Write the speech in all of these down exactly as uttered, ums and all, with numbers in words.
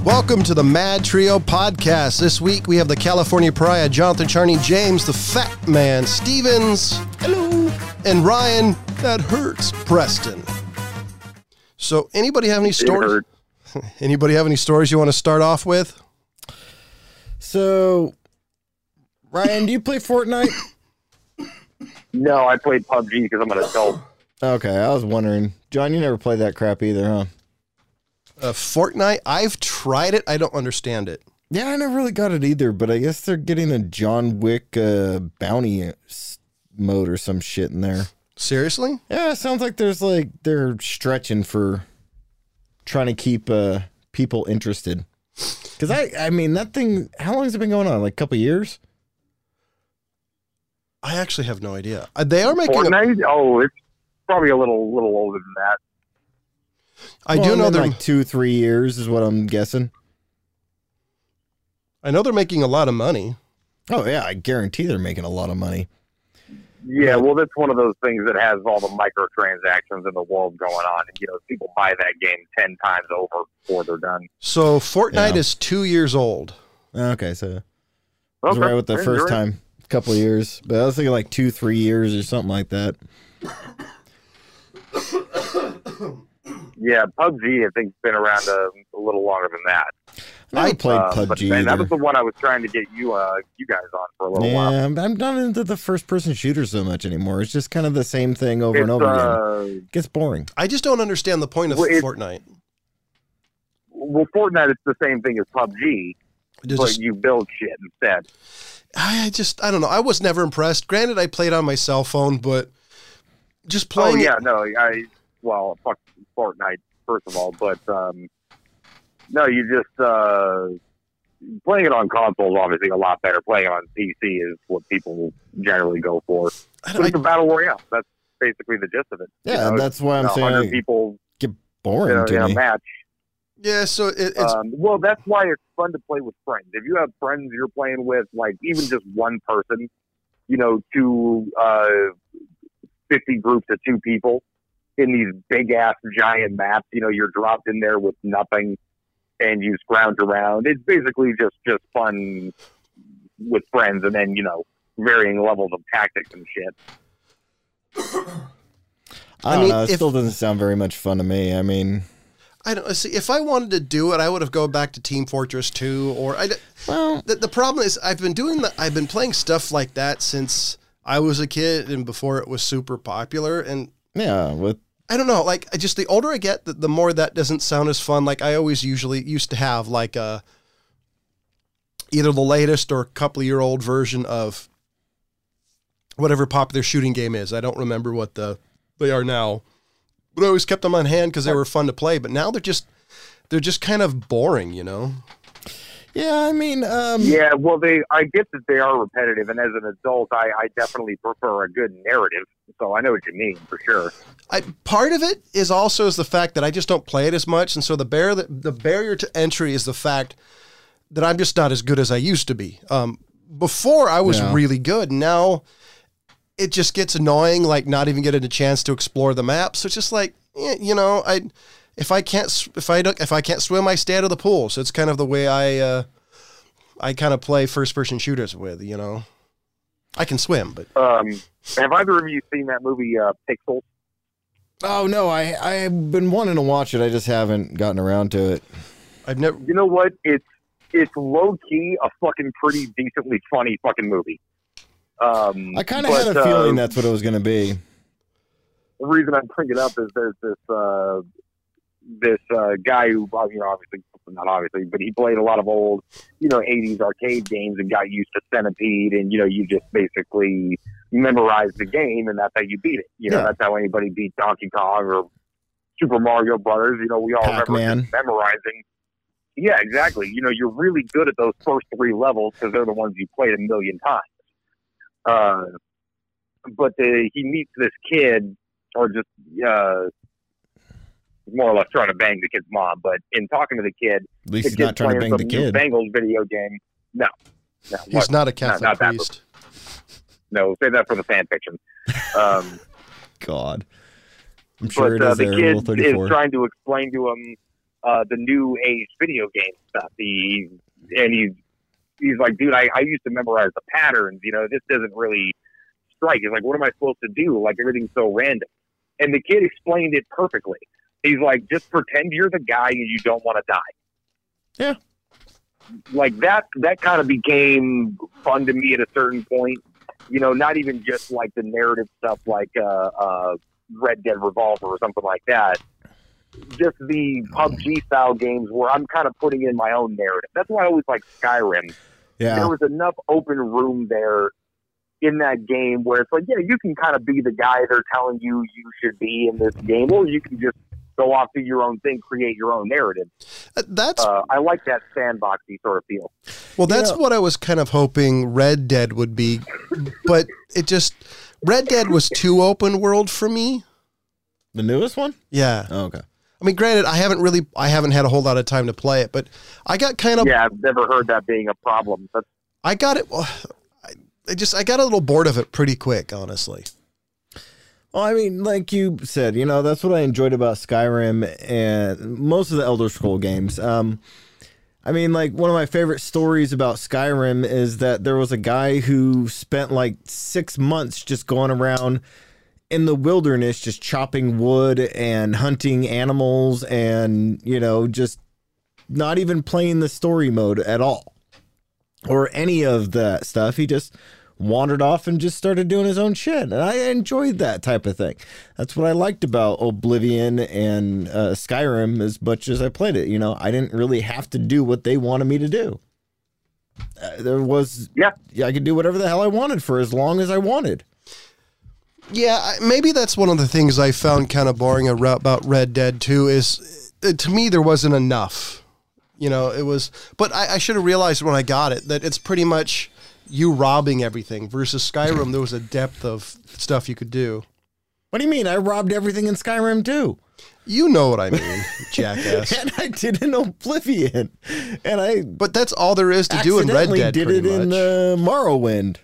Welcome to the Mad Trio podcast. This week we have the California Pariah, Jonathan Charney, James, the Fat Man, Stevens, hello, and Ryan, that hurts, Preston. So, anybody have any stories? Anybody have any stories you want to start off with? So, Ryan, do you play Fortnite? No, I played P U B G because I'm an adult. Okay, I was wondering. John, you never played that crap either, huh? Uh, Fortnite, I've tried it. I don't understand it. Yeah, I never really got it either, but I guess they're getting a John Wick uh, bounty mode or some shit in there. Seriously? Yeah, it sounds like there's like they're stretching for trying to keep uh, people interested. Because I, I mean, that thing, how long has it been going on? Like a couple years? I actually have no idea. Uh, they are making Fortnite? A, oh, it's probably a little little older than that. I well, do know they're like two, three years is what I'm guessing. I know they're making a lot of money. Oh yeah, I guarantee they're making a lot of money. Yeah, well, that's one of those things that has all the microtransactions in the world going on. And, you know, people buy that game ten times over before they're done. So Fortnite Yeah. is two years old. Okay, so I was Okay. right with the Yeah, first you're right. time, a couple of years, but I was thinking like two, three years or something like that. Yeah, P U B G, I think, has been around a, a little longer than that. I never played Uh, P U B but G man, that was either. the one I was trying to get you uh, you guys on for a little Yeah, while. I'm I'm not into the first-person shooter so much anymore. It's just kind of the same thing over It's, and over again. uh, It gets boring. I just don't understand the point of Well, it- Fortnite. well, Fortnite is the same thing as P U B G, It but just- you build shit instead. I just, I don't know. I was never impressed. Granted, I played on my cell phone, but just Oh playing yeah, it. no, I well, fuck Fortnite first of all, but um, no, you just uh, playing it on console is obviously a lot better. Playing it on P C is what people generally go for. I But don't, it's a battle royale. That's basically the gist of it. Yeah, you know, and that's why I'm it's a hundred saying people get boring uh, to in a me. match. yeah, so it, it's, Um, well, that's why it's fun to play with friends. If you have friends you're playing with, like even just one person, you know, two uh, fifty groups of two people in these big ass giant maps. You know, you're dropped in there with nothing, and you scrounge around. It's basically just just fun with friends, and then you know varying levels of tactics and shit. I I don't mean, know. It if- still doesn't sound very much fun to me. I mean, I don't see. If I wanted to do it, I would have gone back to Team Fortress two, or I. well, The, the problem is, I've been doing the, I've been playing stuff like that since I was a kid and before it was super popular, and yeah, with I don't know, like, I just, the older I get, the, the more that doesn't sound as fun. Like, I always usually used to have, like, a, either the latest or a couple year old version of whatever popular shooting game is. I don't remember what the they are now, but I always kept them on hand because they were fun to play. But now they're just, they're just kind of boring, you know? yeah, I mean, um, Yeah, well, they I get that they are repetitive, and as an adult, I, I definitely prefer a good narrative. So I know what you mean for sure. I, part of it is also is the fact that I just don't play it as much, and so the bar the, the barrier to entry is the fact that I'm just not as good as I used to be. Um, before I was Yeah. really good. Now it just gets annoying, like not even getting a chance to explore the map. So it's just like, eh, you know, I if I can't s- if I don't if I can't swim, I stay out of the pool. So it's kind of the way I uh, I kind of play first person shooters with. You know, I can swim, but Um, have either of you seen that movie uh, Pixels? oh no, I I've been wanting to watch it. I just haven't gotten around to it. I've never. You know what? It's it's low key a fucking pretty decently funny fucking movie. Um, I kind of but, had a feeling uh, that's what it was going to be. the reason I'm bringing it up is there's this uh, this uh, guy who, well, you know, obviously not obviously, but he played a lot of old, you know, eighties arcade games and got used to Centipede, and you know, you just basically memorize the game, and that's how you beat it. You know, Yeah. that's how anybody beat Donkey Kong or Super Mario Brothers. You know, we all remember Pac-Man. just memorizing. Yeah, exactly. You know, you're really good at those first three levels because they're the ones you played a million times. Uh, but the, he meets this kid, or just uh, more or less trying to bang the kid's mom. But in talking to the kid, At least the he's not kid's trying to playing bang some the new kid. Bengals video game. No, no, He's what? not a Catholic not that priest. No, say that for the fan fiction. Um, God, I'm sure but it uh, is the there. kid Rule is thirty-four. trying to explain to him uh, the new age video game stuff. He and he's he's like, dude, I, I used to memorize the patterns. You know, this doesn't really strike. He's like, what am I supposed to do? Like everything's so random. And the kid explained it perfectly. He's like, just pretend you're the guy and you don't want to die. Yeah. Like that, that kind of became fun to me at a certain point. You know, not even just like the narrative stuff like uh, uh, Red Dead Revolver or something like that. Just the P U B G style games where I'm kind of putting in my own narrative. That's why I always like Skyrim. Yeah. There was enough open room there in that game where it's like, yeah, you can kind of be the guy they're telling you you should be in this game, or you can just go off do your own thing, create your own narrative. That's uh, I like that sandboxy sort of feel. Well, that's Yeah. what I was kind of hoping Red Dead would be, but it just Red Dead was too open world for me. The newest one? Yeah. Oh, okay. I mean, granted, I haven't really, I haven't had a whole lot of time to play it, but I got kind of, Yeah, I've never heard that being a problem. But I got it. I, I just, I got a little bored of it pretty quick, honestly. Well, I mean, like you said, you know, that's what I enjoyed about Skyrim and most of the Elder Scroll games. Um, I mean, like, one of my favorite stories about Skyrim is that there was a guy who spent like six months just going around in the wilderness, just chopping wood and hunting animals and, you know, just not even playing the story mode at all or any of that stuff. He just wandered off and just started doing his own shit. And I enjoyed that type of thing. That's what I liked about Oblivion and uh, Skyrim as much as I played it. You know, I didn't really have to do what they wanted me to do. Uh, there was, yeah, yeah, I could do whatever the hell I wanted for as long as I wanted. Yeah, I- maybe that's one of the things I found kind of boring about Red Dead too. Is uh, to me there wasn't enough. You know, it was, but I, I should have realized when I got it that it's pretty much you robbing everything versus Skyrim. There was a depth of stuff you could do. What do you mean? I robbed everything in Skyrim too. You know what I mean, jackass. And I did in Oblivion. And I But that's all there is to do in Red accidentally Dead. did pretty it in much. uh, Morrowind.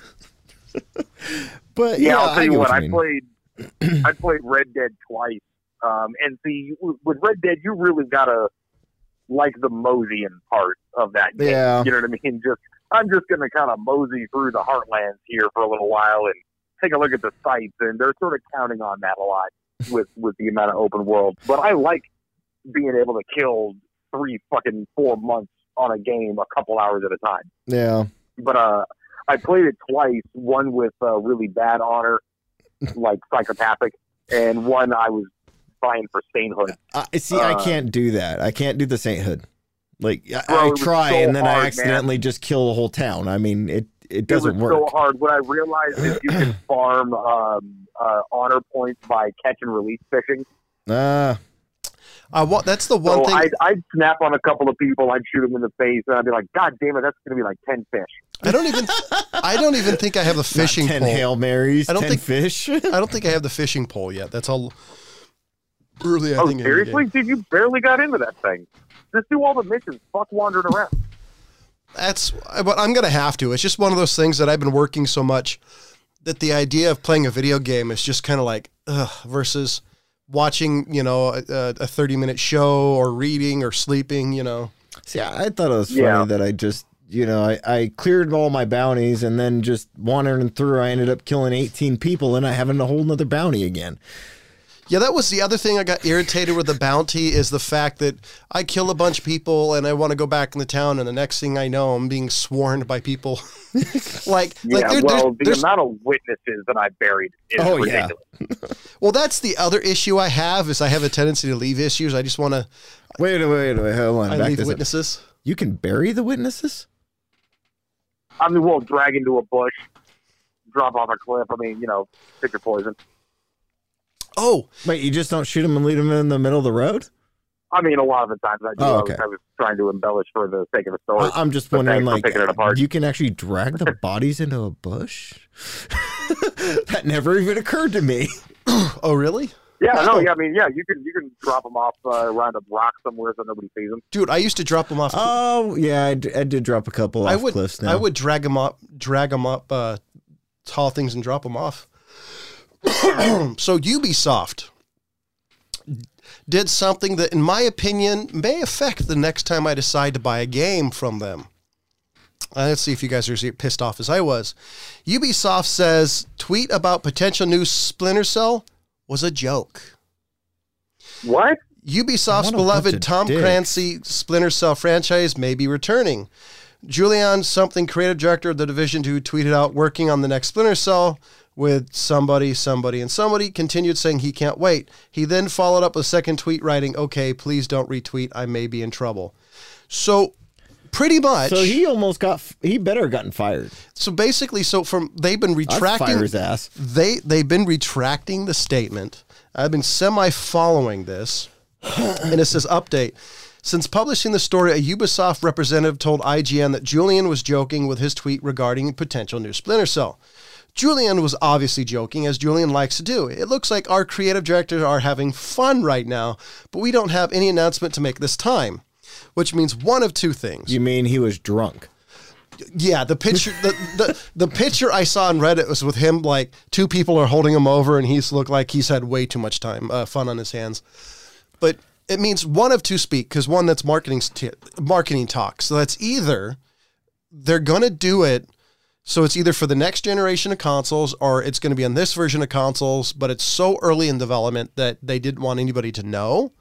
But yeah, yeah, I'll tell I you get what, you I mean. played, I played Red Dead twice. Um, and see, with Red Dead, you really gotta like the Moseying part of that game. Yeah. You know what I mean? Just I'm just gonna kind of mosey through the heartlands here for a little while and take a look at the sites, and they're sort of counting on that a lot with with the amount of open world. But I like being able to kill three fucking four months on a game a couple hours at a time. Yeah. But uh, I played it twice. One with uh, really bad honor, like psychopathic, and one I was buying for sainthood. I see, I Uh, can't do that. I can't do the sainthood. Like, I, Bro, I it was try, so and then I hard, accidentally just kill the whole town. I mean, it, it It doesn't was work. so hard. What I realized is you can farm um, uh, honor points by catch and release fishing. Ah, I wa- that's the one So thing. I'd, I'd snap on a couple of people, I'd shoot them in the face, and I'd be like, God damn it, that's going to be like ten fish. I don't even. I don't even think I have the fishing not ten pole. Hail Marys, I don't ten think- fish. I don't think I have the fishing pole yet. That's all. Early, I Oh, think. in the seriously? game. Dude, you barely got into that thing. Just do all the missions. Fuck wandering around. That's. But I'm gonna have to. It's just one of those things that I've been working so much that the idea of playing a video game is just kind of like ugh, versus watching, you know, a, a thirty minute show or reading or sleeping. You know. See, I thought it was funny Yeah. that I just, you know, I, I cleared all my bounties and then just wandering through, I ended up killing eighteen people and I having a whole nother bounty again. Yeah, that was the other thing I got irritated with the bounty is the fact that I kill a bunch of people and I want to go back in the town, and the next thing I know, I'm being swarmed by people. like, Yeah, like there, well, there's, the there's, amount of witnesses that I buried is Oh, yeah. ridiculous. well, that's the other issue I have is I have a tendency to leave issues. I just want to. Wait, wait, wait, hold on. I Back leave this up. witnesses. You can bury the witnesses? I mean, we'll drag into a bush, drop off a cliff. I mean, you know, pick your poison. Oh, Wait, you just don't shoot them and leave them in the middle of the road? I mean, a lot of the times I do. Oh, I, okay. was, I was trying to embellish for the sake of the story. I- I'm just But wondering, thanks for like, picking it apart. you can actually drag the bodies into a bush? That never even occurred to me. oh, really? yeah, no, Oh. yeah, I mean, yeah, you can you can drop them off uh, around a rock somewhere so nobody sees them. Dude, I used to drop them off. Oh, yeah, I, d- I did drop a couple off I would, cliffs now. I would drag them up, drag them up uh, tall things and drop them off. So Ubisoft did something that, in my opinion, may affect the next time I decide to buy a game from them. Uh, let's see if you guys are as pissed off as I was. Ubisoft says, tweet about potential new Splinter Cell was a joke. What? Ubisoft's What a bunch beloved of Tom dicks. Clancy Splinter Cell franchise may be returning. Julian, something creative director of the Division two, tweeted out working on the next Splinter Cell with somebody, somebody, and somebody, continued saying he can't wait. He then followed up with a second tweet writing, okay, please don't retweet. I may be in trouble. So pretty much. So he almost got, he better have gotten fired. So basically, so from, they've been I'd retracting. fire his ass. They, they've been retracting the statement. I've been semi-following this. And it says, update. Since publishing the story, a Ubisoft representative told I G N that Julian was joking with his tweet regarding potential new Splinter Cell. Julian was obviously joking, as Julian likes to do. It looks like our creative directors are having fun right now, but we don't have any announcement to make this time. Which means one of two things. You mean he was drunk? Yeah, the picture the, the the picture I saw on Reddit was with him, like two people are holding him over and he's looked like he's had way too much time, uh, fun on his hands. But it means one of two speak, because one, that's marketing t- marketing talk. So that's either they're going to do it, so it's either for the next generation of consoles or it's going to be on this version of consoles, but it's so early in development that they didn't want anybody to know.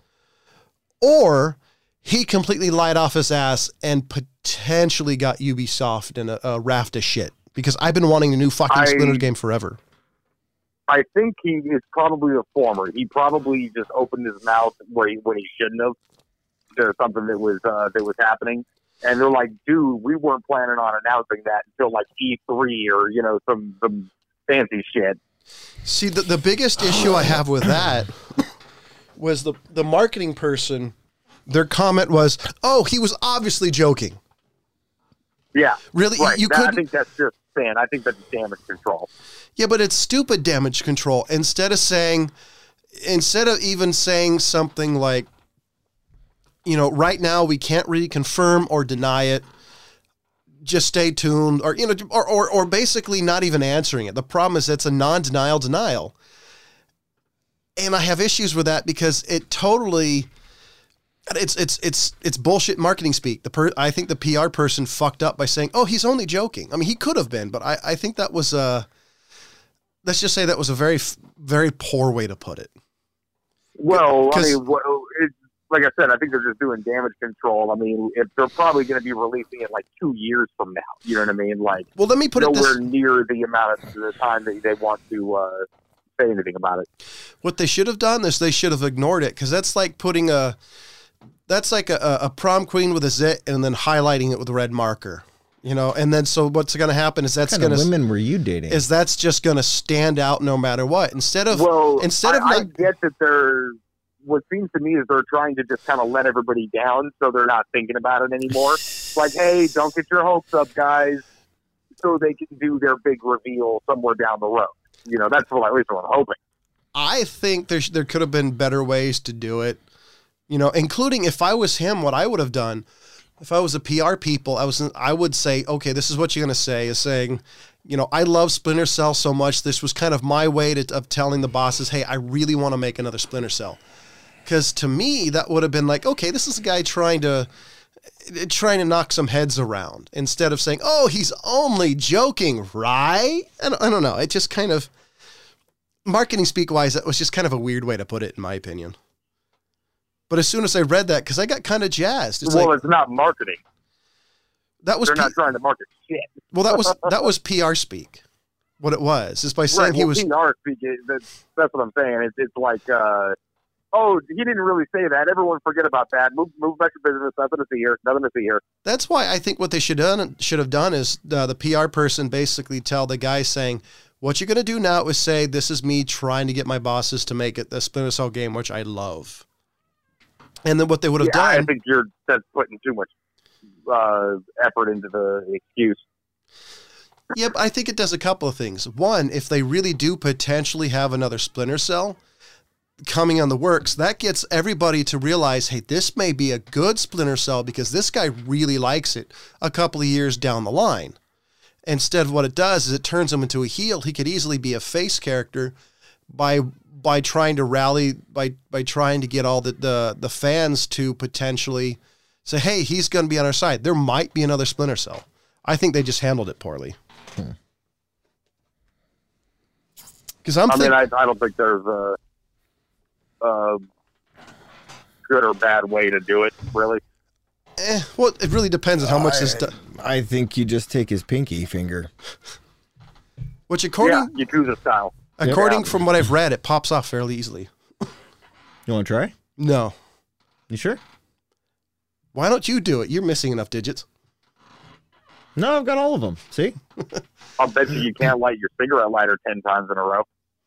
Or he completely lied off his ass and potentially got Ubisoft in a, a raft of shit, because I've been wanting a new fucking I- Splinter game forever. I think he is probably a former. He probably just opened his mouth where he, when he shouldn't have. There's something that was uh, that was happening, and they're like, "Dude, we weren't planning on announcing that until like E three or you know some some fancy shit." See, the, the biggest issue I have with that was the, the marketing person, their comment was, oh, he was obviously joking. Yeah, Really? right. You That- I couldn't- think that's just fan. I think that's damage control. Yeah, but it's stupid damage control. Instead of saying, instead of even saying something like, you know, right now we can't really confirm or deny it, just stay tuned, or, you know, or, or, or basically not even answering it. The problem is it's a non-denial denial. And I have issues with that because it totally, it's, it's, it's, it's bullshit marketing speak. The per, I think the P R person fucked up by saying, oh, he's only joking. I mean, he could have been, but I, I think that was a, let's just say that was a very, very poor way to put it. Well, I 'Cause- mean, well, it's, like I said, I think they're just doing damage control. I mean, if they're probably going to be releasing it like two years from now. You know what I mean? Like, Well, let me put it nowhere this, near the amount of the time that they want to uh, say anything about it. what they should have done is they should have ignored it, because that's like putting a, that's like a, a prom queen with a zit and then highlighting it with a red marker, you know? And then, so what's going to happen is that's What going kind of to, women were you dating? is that's just going to stand out no matter what. Instead of, Well, instead of I, I not, get that they're. What seems to me is they're trying to just kind of let everybody down, so they're not thinking about it anymore. Like, hey, don't get your hopes up, guys, so they can do their big reveal somewhere down the road. You know, that's what at least what I'm hoping. I think there, there could have been better ways to do it, you know, including if I was him, what I would have done, if I was a P R people, I was, I would say, okay, this is what you're going to say, is saying, you know, I love Splinter Cell so much. This was kind of my way to, of telling the bosses, hey, I really want to make another Splinter Cell. Because to me, that would have been like, okay, this is a guy trying to, trying to knock some heads around, instead of saying, oh, he's only joking, right? I don't, I don't know. It just kind of, marketing speak wise, that was just kind of a weird way to put it, in my opinion. But as soon as I read that, because I got kind of jazzed. It's well, like, it's not marketing. that was They're P- not trying to market shit. well, that was that was P R speak. What it was is by saying Right, he well, was. P R speak. That's, that's what I'm saying. It's, it's like, uh, oh, he didn't really say that. Everyone forget about that. Move, move back to business. Nothing to see here. Nothing to see here. That's why I think what they should done should have done is uh, the P R person basically tell the guy saying, what you're going to do now is say, this is me trying to get my bosses to make it the Splinter Cell game, which I love. And then what they would have Yeah, I done. think you're that's putting too much uh, effort into the excuse. Yep, I think it does a couple of things. One, if they really do potentially have another Splinter Cell coming on the works, that gets everybody to realize, hey, this may be a good Splinter Cell because this guy really likes it a couple of years down the line. Instead, what it does is it turns him into a heel. He could easily be a face character by by trying to rally, by by trying to get all the, the, the fans to potentially say, hey, he's going to be on our side. There might be another Splinter Cell. I think they just handled it poorly. Because I'm I think- mean, I, I don't think there's a, a good or bad way to do it, really. eh, well, it really depends on how much I, this does. I think you just take his pinky finger. Which according Yeah, Yakuza style. according Yeah. from what I've read, it pops off fairly easily. You want to try? No. You sure? Why don't you do it? You're missing enough digits. No, I've got all of them. See? I'll bet you you can't light your cigarette lighter ten times in a row.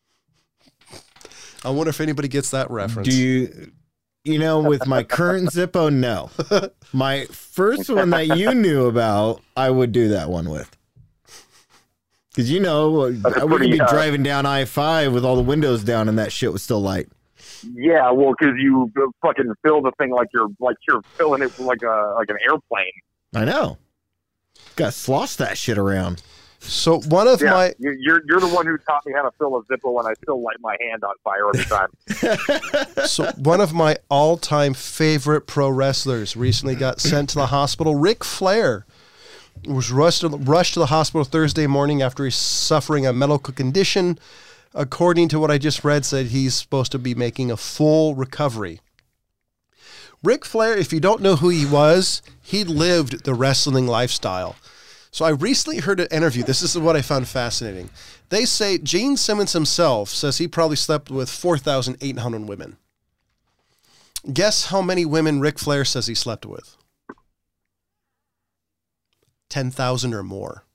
I wonder if anybody gets that reference. Do you, you know, with my current Zippo, no. My first one that you knew about, I would do that one with. Because, you know, That's we could pretty, be uh, driving down I five with all the windows down and that shit was still light. Yeah, well, because you fucking fill the thing like you're like you're filling it like a like an airplane. I know. Got to slosh that shit around. So one of Yeah, my you- you're you're the one who taught me how to fill a Zippo, and I still light my hand on fire every time. so one of my all-time favorite pro wrestlers recently got sent to the hospital. Ric Flair was rushed rushed to the hospital Thursday morning after he's suffering a medical condition. According to what I just read, said he's supposed to be making a full recovery. Ric Flair, if you don't know who he was, he lived the wrestling lifestyle. So I recently heard an interview. This is what I found fascinating. They say Gene Simmons himself says he probably slept with four thousand eight hundred women. Guess how many women Ric Flair says he slept with? ten thousand or more.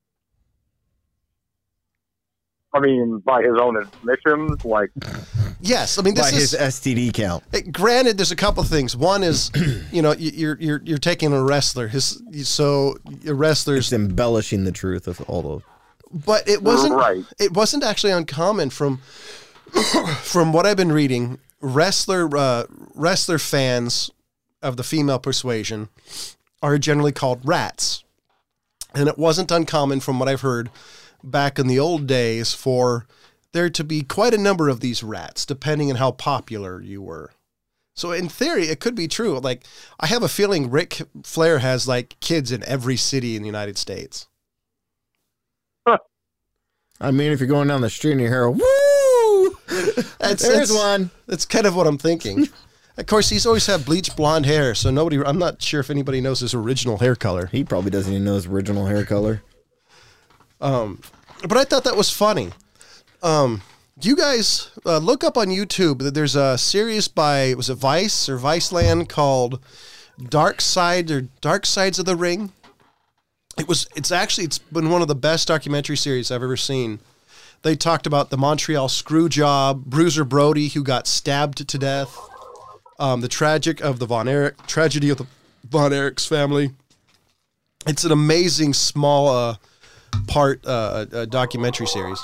I mean, by his own admissions, like Yes, I mean this By is his S T D count. eh, granted. There's a couple of things. One is, you know, you- you're you're you're taking a wrestler. His so a wrestler's, It's embellishing the truth of all those. but it wasn't Right. It wasn't actually uncommon from from what I've been reading. Wrestler uh, wrestler fans of the female persuasion are generally called rats, and it wasn't uncommon from what I've heard back in the old days for there to be quite a number of these rats, depending on how popular you were. So in theory, it could be true. Like, I have a feeling Ric Flair has like kids in every city in the United States. I mean, if you're going down the street and you hear a woo, That's, there's that's, one. that's kind of what I'm thinking. Of course, he's always had bleached blonde hair, so nobody, I'm not sure if anybody knows his original hair color. He probably doesn't even know his original hair color. Um, but I thought that was funny. Um, you guys uh, look up on YouTube that there's a series by, was it Vice or Viceland called Dark Side or Dark Sides of the Ring? It was, it's actually, it's been one of the best documentary series I've ever seen. They talked about the Montreal screw job, Bruiser Brody, who got stabbed to death, um, the tragic of the Von Erich, tragedy of the Von Erich's family. It's an amazing small, uh, part uh, a, a documentary series.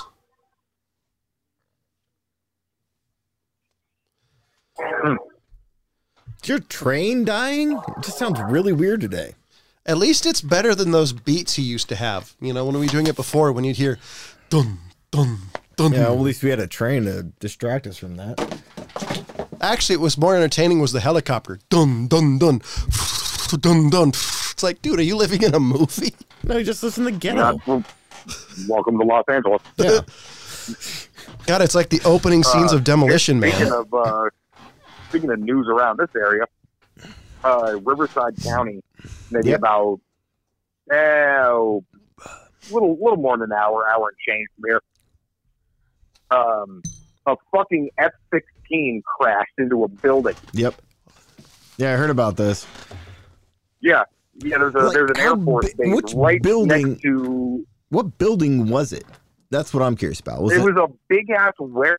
Is your train dying? It just sounds really weird today. At least it's better than those beats he used to have. You know, when we were doing it before, when you'd hear dun dun dun. Yeah, well, at least we had a train to distract us from that. Actually, it was more entertaining was the helicopter. Dun dun dun dun dun. It's like, dude, are you living in a movie? No, you just listen to uh, Ghetto. welcome to Los Angeles. Yeah. God, it's like the opening scenes Uh, of Demolition Speaking Man. of uh, speaking of news around this area, uh, Riverside County, maybe Yep. about oh, little little more than an hour, hour and change from here. Um, a fucking F sixteen crashed into a building. Yep. Yeah, I heard about this. Yeah, yeah. There's a Like, there's an how Air Force bi- base which right building- next to. What building was it? That's what I'm curious about. Was it it, was a big ass ware,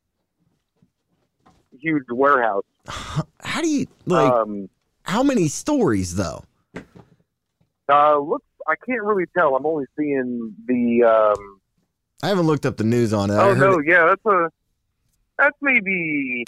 huge warehouse. how do you like? um, how many stories though? uh, looks. I can't really tell. I'm only seeing the. Um, I haven't looked up the news on it. I oh heard no, it- yeah, that's a. That's maybe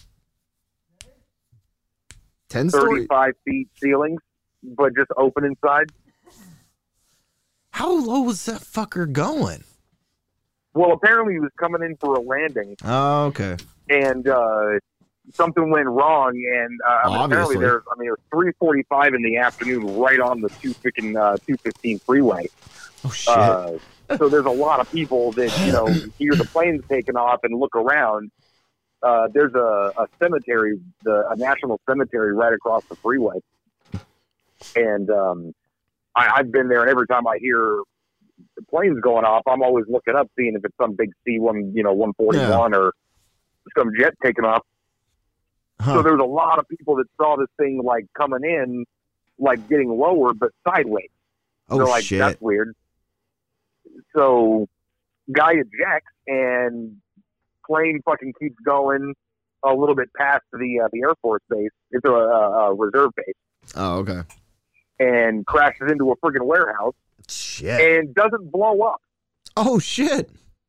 ten stories. thirty-five feet ceilings, but just open inside. How low was that fucker going? Well, apparently he was coming in for a landing, Oh, okay. and uh, something went wrong, and uh, I mean, apparently Obviously. there's, I mean, it was three forty-five in the afternoon, right on the two freaking uh, two fifteen freeway. Oh shit. Uh, so there's a lot of people that, you know, hear the planes taking off and look around. Uh, there's a, a cemetery, the, a national cemetery right across the freeway. And um, I, I've been there, and every time I hear the planes going off, I'm always looking up, seeing if it's some big C one, you know, one forty-one Yeah. or some jet taking off. Huh. So there was a lot of people that saw this thing, like, coming in, like, getting lower, but sideways. oh They're like, shit. that's weird. So, guy ejects, and plane fucking keeps going a little bit past the uh, the Air Force base. It's a, a, a reserve base, Oh okay. and crashes into a friggin' warehouse Shit. and doesn't blow up. Oh shit.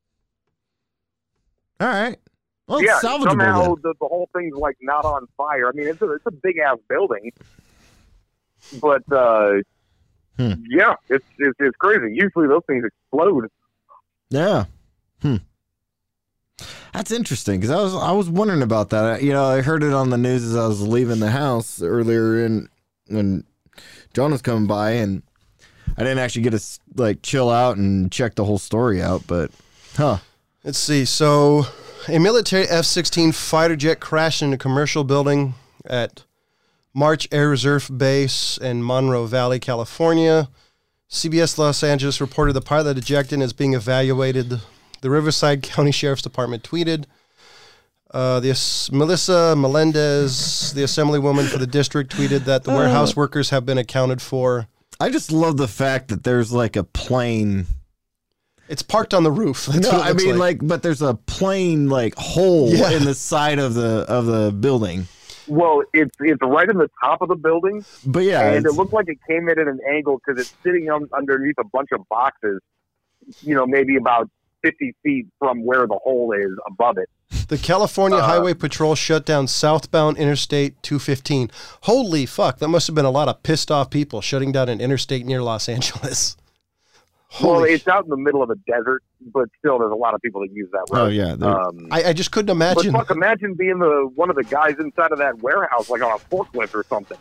All right. Well, it's yeah, salvageable somehow then. the, the whole thing's like not on fire. I mean, it's a it's a big ass building, but uh, Hmm. yeah, it's, it's it's crazy. Usually those things explode. Yeah. Hmm. That's interesting because I was I was wondering about that. You know, I heard it on the news as I was leaving the house earlier, in when John was coming by, and I didn't actually get to s- like chill out and check the whole story out. But, huh? Let's see. So, a military F sixteen fighter jet crashed in a commercial building at March Air Reserve Base in Monroe Valley, California. C B S Los Angeles reported the pilot ejected and is being evaluated. The Riverside County Sheriff's Department tweeted. Uh, this Melissa Melendez, the assemblywoman for the district, tweeted that the warehouse workers have been accounted for. I just love the fact that there's like a plane. It's parked on the roof. That's No, what it I looks mean like. like, but there's a plane like hole Yeah. in the side of the of the building. Well, it's it's right in the top of the building, But yeah, and it it's- looked like it came in at an angle because it's sitting on, underneath a bunch of boxes. You know, maybe about fifty feet from where the hole is above it. The California Uh, Highway Patrol shut down southbound Interstate two fifteen. Holy fuck, that must have been a lot of pissed off people shutting down an interstate near Los Angeles. Well, Holy it's sh- out in the middle of a desert, but still, there's a lot of people that use that road. oh yeah, they're- Um, I, I just couldn't but imagine. fuck, imagine being the one of the guys inside of that warehouse, like on a forklift or something.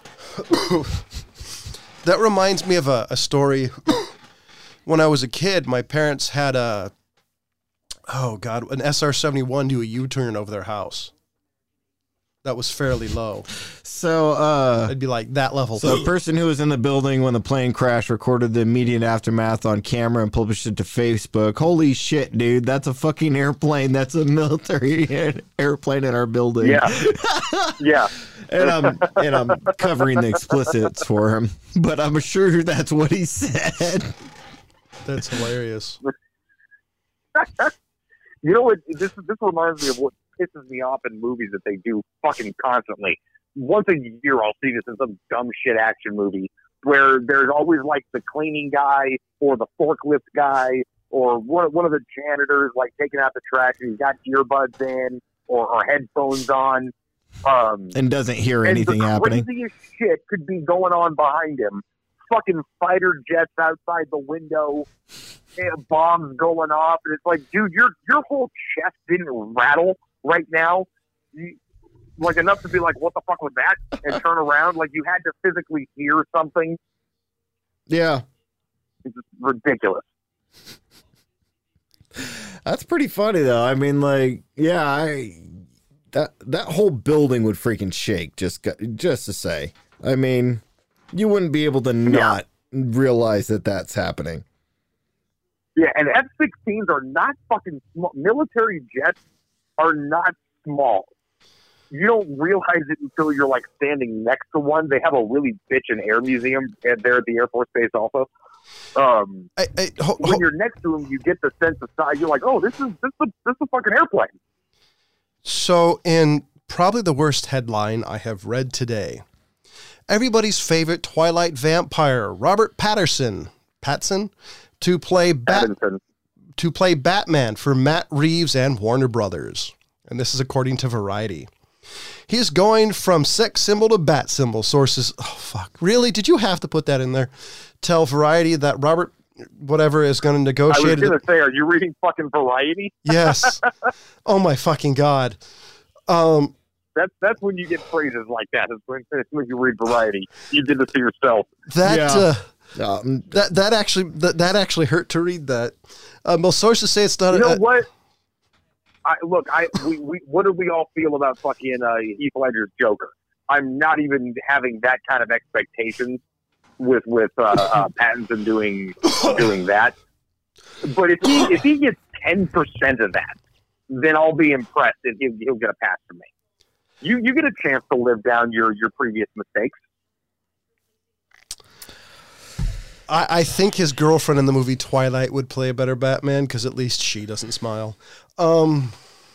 That reminds me of a, a story. When I was a kid, my parents had a, oh God, an S R seventy-one do a U-turn over their house. That was fairly low. so uh It'd be like that level. So a person who was in the building when the plane crashed recorded the immediate aftermath on camera and published it to Facebook. Holy shit, dude. That's a fucking airplane. That's a military airplane in our building. Yeah, yeah. And I'm and I'm covering the explicits for him. But I'm sure that's what he said. That's hilarious. You know what? This this reminds me of what pisses me off in movies that they do fucking constantly. Once a year, I'll see this in some dumb shit action movie where there's always like the cleaning guy or the forklift guy or one one of the janitors like taking out the trash and he's got earbuds in or, or headphones on. Um, And doesn't hear anything and the happening. craziest shit could be going on behind him. Fucking fighter jets outside the window, and bombs going off, and it's like, dude, your your whole chest didn't rattle right now, you, like enough to be like, what the fuck was that? And turn around, like you had to physically hear something. Yeah. It's just ridiculous. That's pretty funny though. I mean, like, yeah, I that that whole building would freaking shake. Just got, just to say, I mean, you wouldn't be able to not realize that that's happening. Yeah, and F sixteens are not fucking small. Military jets are not small. You don't realize it until you're like standing next to one. They have a really bitchin' air museum at- there at the Air Force Base also. Um, I, I, ho, when ho, you're next to them, you get the sense of size. You're like, oh, this is this is a, this is a fucking airplane. so, in probably the worst headline I have read today, everybody's favorite Twilight vampire, Robert Patterson, Patson, to play Bat, Pattinson. to play Batman for Matt Reeves and Warner Brothers. And this is according to Variety. He is going from sex symbol to bat symbol. Sources, oh fuck, really? Did you have to put that in there? Tell Variety that Robert, whatever, is going to I negotiate. was going to say, are you reading fucking Variety? Yes. Oh my fucking God. Um, That's that's when you get phrases like that. It's when, it's when you read Variety. You did this to yourself. that Yeah. uh, Um, that that actually that, that actually hurt to read that. Um, well, sources say it's not. You know a, what? I, look, I we, we what do we all feel about fucking uh, Heath Ledger's Joker? I'm not even having that kind of expectations with with uh, uh, Pattinson doing doing that. But if he if he gets ten percent of that, then I'll be impressed and he'll, he'll get a pass from me. You you get a chance to live down your, your previous mistakes. I, I think his girlfriend in the movie Twilight would play a better Batman because at least she doesn't smile. Um,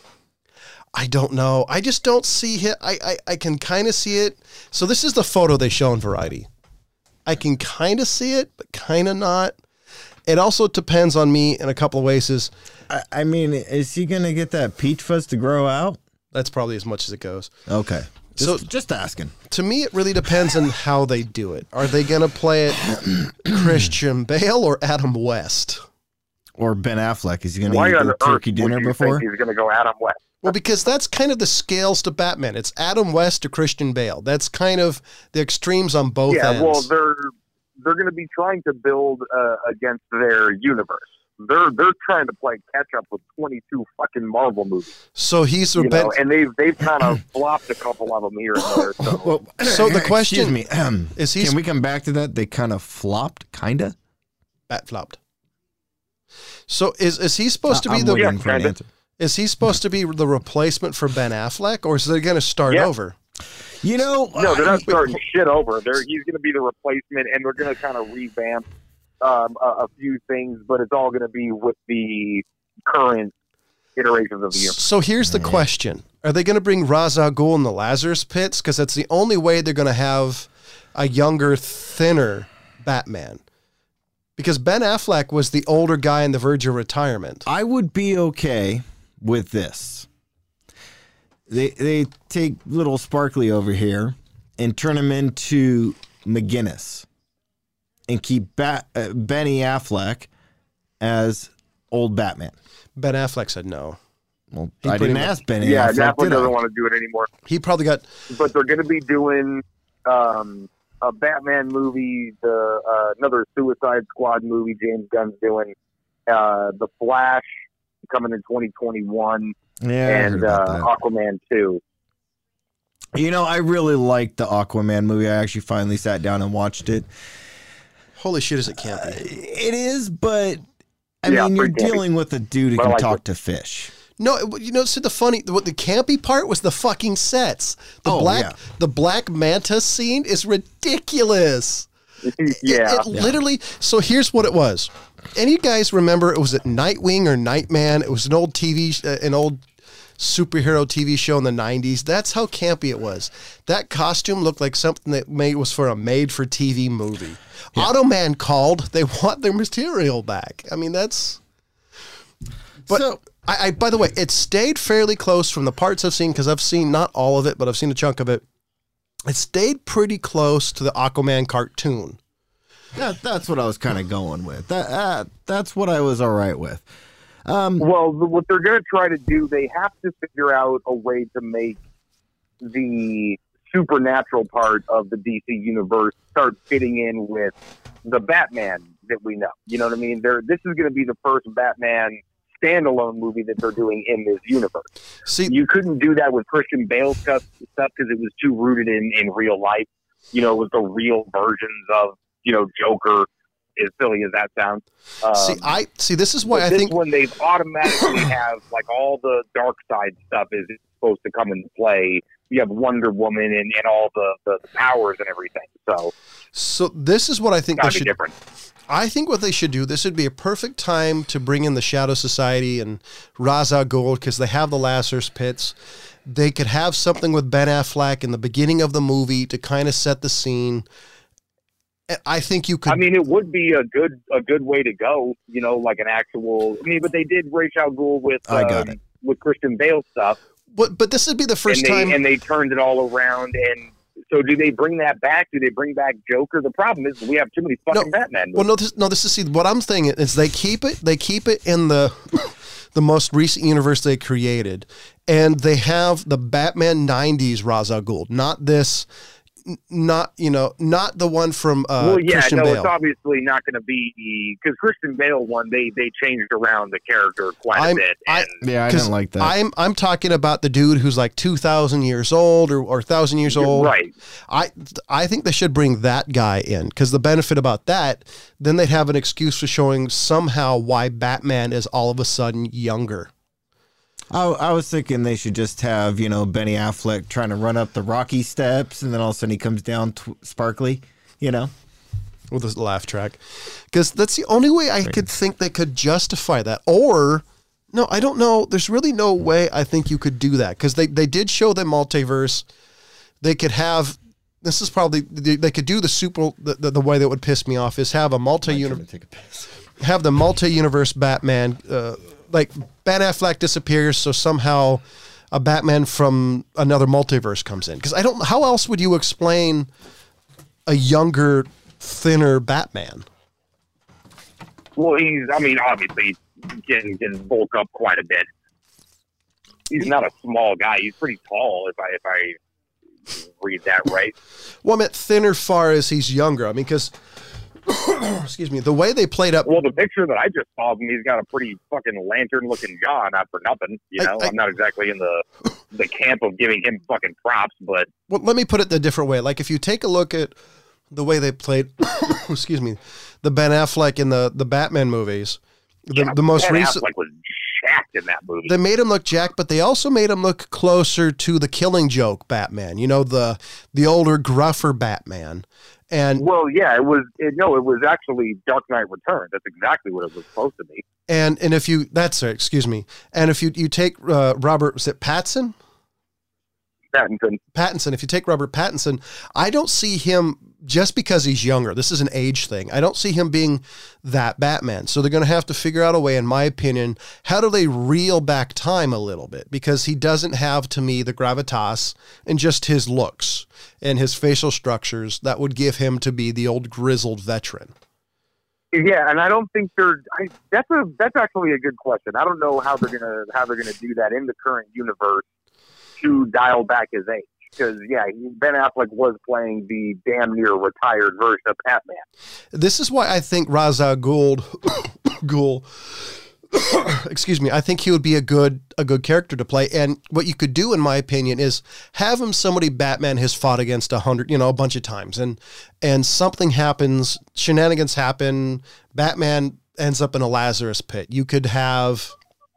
I don't know. I just don't see it. I, I, I can kind of see it. So this is the photo they show in Variety. I can kind of see it, but kind of not. It also depends on me in a couple of ways. Is I, I mean, is he going to get that peach fuzz to grow out? That's probably as much as it goes. Okay. So- Just, just asking. To me, it really depends on how they do it. Are they going to play it Christian Bale or Adam West? Or Ben Affleck. Is he going to Why eat on the earth turkey would dinner you before? think he's going to go Adam West? Well, because that's kind of the scales to Batman. It's Adam West or Christian Bale. That's kind of the extremes on both Yeah, ends. well, they're they're going to be trying to build uh, against their universe. They're they're trying to play catch up with twenty-two fucking Marvel movies. So he's You Ben. know, and they've they've kind of flopped a couple of them here and there. So Well, So the question- excuse me, um, is he can we come back to that? They kind of flopped, kind of. Bat flopped. So is is he supposed to be I'm the waiting for an kinda. answer. is he supposed to be the replacement for Ben Affleck, or is they going to start Yeah. over? You know, no, they're I- not starting shit over. They're he's going to be the replacement, and they're going to kind of revamp um, a, a few things, but it's all going to be with the current iterations of the universe. So here's the question: are they going to bring Ra's al Ghul in the Lazarus Pits? Because that's the only way they're going to have a younger, thinner Batman. Because Ben Affleck was the older guy on the verge of retirement. I would be okay with this. They they take little Sparkly over here and turn him into McGinnis and keep Bat, uh, Benny Affleck as old Batman. Ben Affleck said no. Well, He I pretty didn't much- ask Benny Yeah, Affleck, Affleck did I? doesn't want to do it anymore. He probably got But they're going to be doing um, a Batman movie, the uh, another Suicide Squad movie James Gunn's doing, uh, The Flash coming in twenty twenty-one, Yeah, I heard and about uh, that. Aquaman two. You know, I really liked the Aquaman movie. I actually finally sat down and watched it. holy shit, is it campy? It is, but I Yeah, mean, you're pretty campy. dealing with a dude who But I can like talk it. to fish. No, it- you know, see the funny, what the campy part was the fucking sets. The Oh, black, yeah. the black manta scene is ridiculous. yeah. It, it literally. So here's what it was. Any guys remember? It was at Nightwing or Nightman. It was an old T V, sh- uh, an old superhero T V show in the nineties. That's how campy it was. That costume looked like something that made was for a made-for-T V movie. Automan called. They want their material back. I mean, that's. But So- I, I, by the way, it stayed fairly close from the parts I've seen because I've seen not all of it, but I've seen a chunk of it. It stayed pretty close to the Aquaman cartoon. That, that's what I was kind of going with. That uh, that's what I was all right with. Well, the- what they're going to try to do, they have to figure out a way to make the supernatural part of the D C universe start fitting in with the Batman that we know. You know what I mean? They're, this is going to be the first Batman standalone movie that they're doing in this universe. See, You couldn't do that with Christian Bale stuff stuff because it was too rooted in, in real life. You know, it was the real versions of, you know, Joker, as silly as that sounds. Um, see, I see. This is why but I this think. one they've automatically have like all the dark side stuff is supposed to come into play. You have Wonder Woman and, and all the, the powers and everything. So So this is what I think they gotta be should. different. I think what they should do. This would be a perfect time to bring in the Shadow Society and Ra's al Ghul because they have the Lazarus Pits. They could have something with Ben Affleck in the beginning of the movie to kind of set the scene. And I think you could. I mean, it would be a good a good way to go. You know, like an actual. I mean, but they did Ra's al Ghul with I got um, it. with Christian Bale stuff. but but this would be the first and they, time. and they turned it all around. And so, do they bring that back? Do they bring back Joker? The problem is we have too many fucking No, Batman movies. Well, no, this, no. This is see what I'm saying is they keep it. They keep it in the the most recent universe they created, and they have the Batman nineties Ra's al Ghul, not this, not you know, not the one from uh, well, yeah, Christian no, Bale. it's obviously not going to be because Christian Bale one they they changed around the character quite I'm- a bit. I- And Yeah, I 'Cause didn't like that. I'm I'm talking about the dude who's like two thousand years old or or thousand years old. right, I I think they should bring that guy in because the benefit about that, then they'd have an excuse for showing somehow why Batman is all of a sudden younger. I, I was thinking they should just have, you know, Benny Affleck trying to run up the rocky steps, and then all of a sudden he comes down tw- sparkly, you know? With a laugh track, because that's the only way I could think they could justify that. Or, no, I don't know. There's really no way I think you could do that because they, they did show the multiverse. They could have, this is probably, they, they could do the super, the, the, the way that would piss me off is have a multi-universe, Take a piss. have the multi-universe Batman, uh, like Ben Affleck disappears, so somehow a Batman from another multiverse comes in. Because I don't, how else would you explain a younger, thinner Batman? well, he's I mean, obviously can can bulk up quite a bit. He's not a small guy. He's pretty tall. If I if I read that right. Well, I meant thinner far as he's younger. I mean, because, excuse me, the way they played up, Well, the picture that I just saw of him, he's got a pretty fucking lantern-looking jaw, not for nothing. You I- know, I, I- am not exactly in the the camp of giving him fucking props, but well, let me put it the different way. Like, if you take a look at the way they played, excuse me, the Ben Affleck in the, the Batman movies, the, yeah, the most Ben recent, Affleck was jacked in that movie. they made him look jacked, but they also made him look closer to the Killing Joke Batman. You know, the the older, gruffer Batman. And Well, yeah, it was. It, no, it was actually Dark Knight Returns. That's exactly what it was supposed to be. and and if you that's right, excuse me, and if you you take uh, Robert, was it Pattinson? Pattinson. Pattinson. If you take Robert Pattinson, I don't see him just because he's younger. This is an age thing. I don't see him being that Batman. So they're going to have to figure out a way, in my opinion, how do they reel back time a little bit? Because he doesn't have, to me, the gravitas and just his looks and his facial structures that would give him to be the old grizzled veteran. Yeah, and I don't think they're. I, that's a. That's actually a good question. I don't know how they're gonna how they're gonna do that in the current universe to dial back his age. Because yeah, he, Ben Affleck was playing the damn near retired version of Batman. This is why I think Ra's al Ghul, Ghul, excuse me, I think he would be a good a good character to play. And what you could do, in my opinion, is have him somebody Batman has fought against a hundred, you know, a bunch of times, and and something happens, shenanigans happen, Batman ends up in a Lazarus pit. You could have.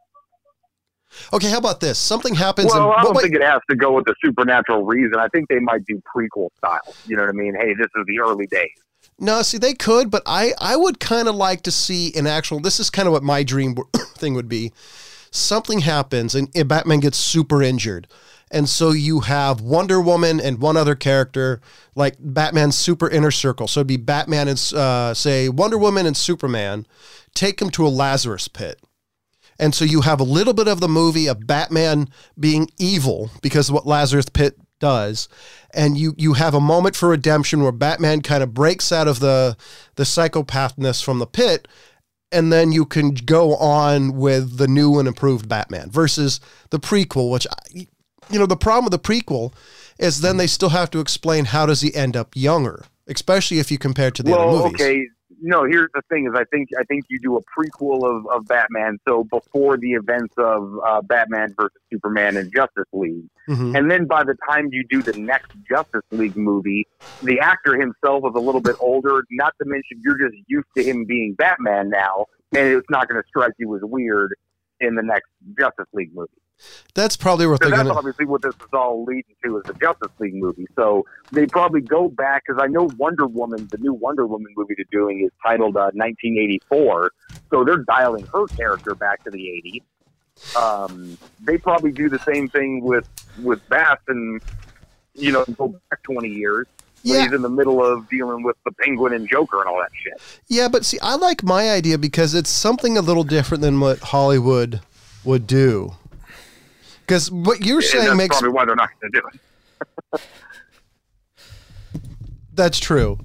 Okay, how about this? Something happens. Well, and, I don't wait, think it has to go with the supernatural reason. I think they might do prequel style. You know what I mean? Hey, this is the early days. No, see, they could, but I, I would kind of like to see an actual. This is kind of what my dream thing would be. Something happens, and, and Batman gets super injured, and so you have Wonder Woman and one other character, like Batman's super inner circle. So it'd be Batman and uh, say Wonder Woman and Superman, take him to a Lazarus pit. And so you have a little bit of the movie of Batman being evil because of what Lazarus Pit does. And you, you have a moment for redemption where Batman kind of breaks out of the, the psychopathness from the pit. And then you can go on with the new and improved Batman versus the prequel, which, I, you know, the problem with the prequel is then they still have to explain how does he end up younger, especially if you compare it to the well, other movies. okay. No, here's the thing: is I think I think you do a prequel of, of Batman, so before the events of uh, Batman versus Superman and Justice League, Mhm. and then by the time you do the next Justice League movie, the actor himself is a little bit older. Not to mention, you're just used to him being Batman now, and it's not going to strike you as weird in the next Justice League movie. That's probably what So they're that's going to. obviously what this is all leading to is the Justice League movie. So they probably go back because I know Wonder Woman, the new Wonder Woman movie they're doing is titled uh, nineteen eighty-four. So they're dialing her character back to the eighties. Um, they probably do the same thing with with Bat and you know go back twenty years. when Yeah. He's in the middle of dealing with the Penguin and Joker and all that shit. Yeah, but see, I like my idea because it's something a little different than what Hollywood would do. Because what you're And saying that's makes probably why they're not going to do it. that's true.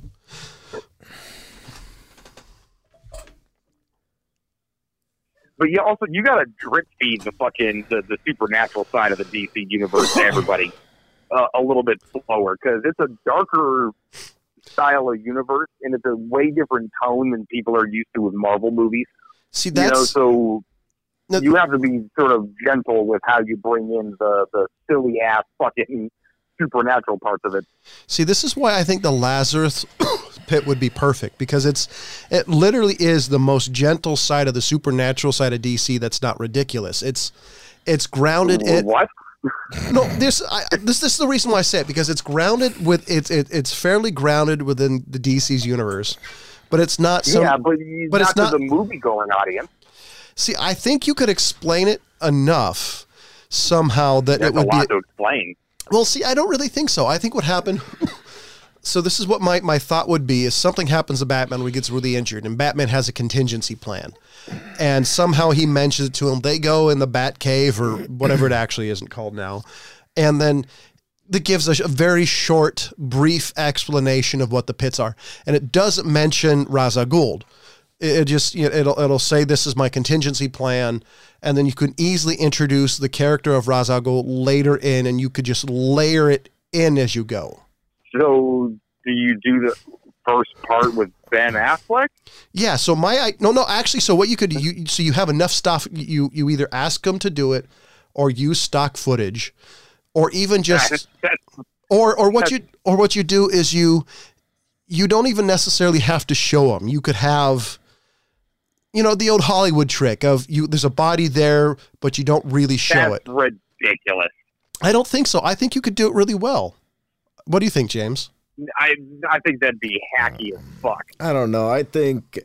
but you also you got to drip feed the fucking the, the supernatural side of the D C universe to everybody uh, a little bit slower because it's a darker style of universe and it's a way different tone than people are used to with Marvel movies. See, that's... You know, so no, you have to be sort of gentle with how you bring in the, the silly ass fucking supernatural parts of it. See, this is why I think the Lazarus Pit would be perfect because it's it literally is the most gentle side of the supernatural side of D C that's not ridiculous. It's it's grounded in what? No, this I, this this is the reason why I say it because it's grounded with it's it, it's fairly grounded within the D C's universe, but it's not some, yeah, but, you, but not it's not to the movie going audience. See, I think you could explain it enough somehow that There's it would a lot be to explain. Well, see, I don't really think so. I think what happened. So this is what my, my thought would be: is something happens to Batman when he gets really injured, and Batman has a contingency plan, and somehow he mentions it to him. They go in the Bat Cave or whatever it actually isn't called now, and then that gives us a very short, brief explanation of what the pits are, and it doesn't mention Ra's al Ghul. It just you know, it'll it'll say this is my contingency plan, and then you could easily introduce the character of Ra's al Ghul later in, and you could just layer it in as you go. So, do you do the first part with Ben Affleck? Yeah. So my I, no no actually. So what you could you so you have enough stuff. You you either ask them to do it, or use stock footage, or even just That's- that's- or or what you or what you do is you you don't even necessarily have to show them. You could have. You know, the old Hollywood trick of you, there's a body there, but you don't really show That's it. ridiculous. I don't think so. I think you could do it really well. What do you think, James? I I think that'd be hacky as fuck. I don't know. I think,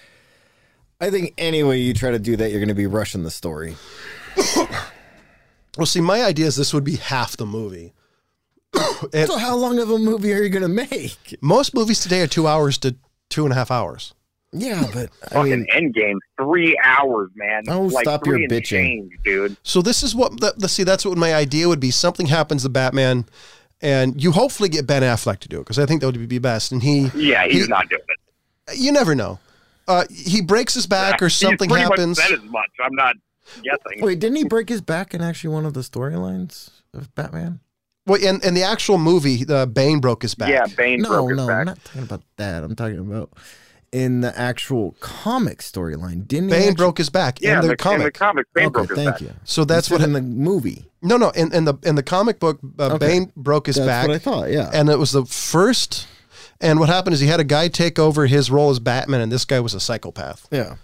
I think any way you try to do that, you're going to be rushing the story. Well, see, my idea is this would be half the movie. And So how long of a movie are you going to make? most movies today are two hours to two and a half hours. Yeah, but I Fucking mean, Endgame, three hours, man. Oh, like stop three your and bitching. change, dude. So this is what, the, the, see, that's what my idea would be. Something happens to Batman, and you hopefully get Ben Affleck to do it, because I think that would be best. And he, Yeah, he's he, not doing it. you never know. Uh, he breaks his back or He's something pretty happens. Much said as much. I'm not guessing. wait, didn't he break his back in actually one of the storylines of Batman? Well, in, in the actual movie, uh, Bane broke his back. Yeah, Bane No, broke his no, back. I'm not talking about that. I'm talking about in the actual comic storyline. Didn't he Bane actually- broke his back yeah, in the, in the comic. In the comic, Bane Okay, broke his thank back. you. So that's Instead what in the movie. No, no. In, in the in the comic book, uh, Okay. Bane broke his That's back, what I thought. Yeah. and it was the first. And what happened is he had a guy take over his role as Batman, and this guy was a psychopath. yeah.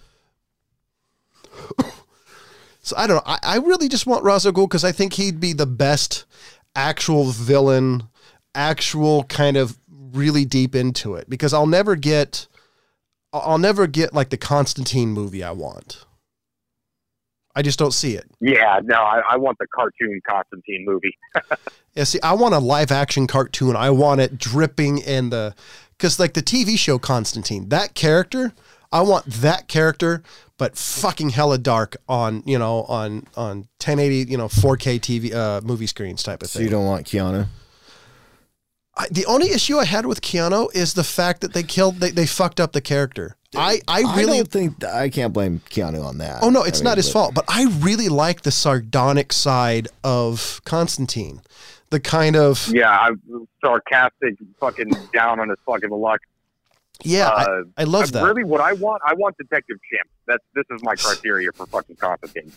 So I don't know. I, I really just want Ra's al Ghul because I think he'd be the best actual villain, actual kind of really deep into it. Because I'll never get, I'll never get like the Constantine movie I want. I just don't see it. Yeah, no, I, I want the cartoon Constantine movie. Yeah, see, I want a live action cartoon. I want it dripping in the, because like the T V show Constantine, that character, I want that character, but fucking hella dark on, you know, on, on ten eighty, you know, four K T V, uh, movie screens type of So thing. you don't want Keanu? I, the only issue I had with Keanu is the fact that they killed, they, they fucked up the character. I, I really, I don't think I can't blame Keanu on that. oh no, it's I not mean, his but- fault, but I really like the sardonic side of Constantine. The kind of, Yeah, I'm sarcastic, fucking down on his fucking luck. yeah, Uh, I, I love that. Really, what I want, I want Detective Chimp. That's this is my criteria for fucking Constantine.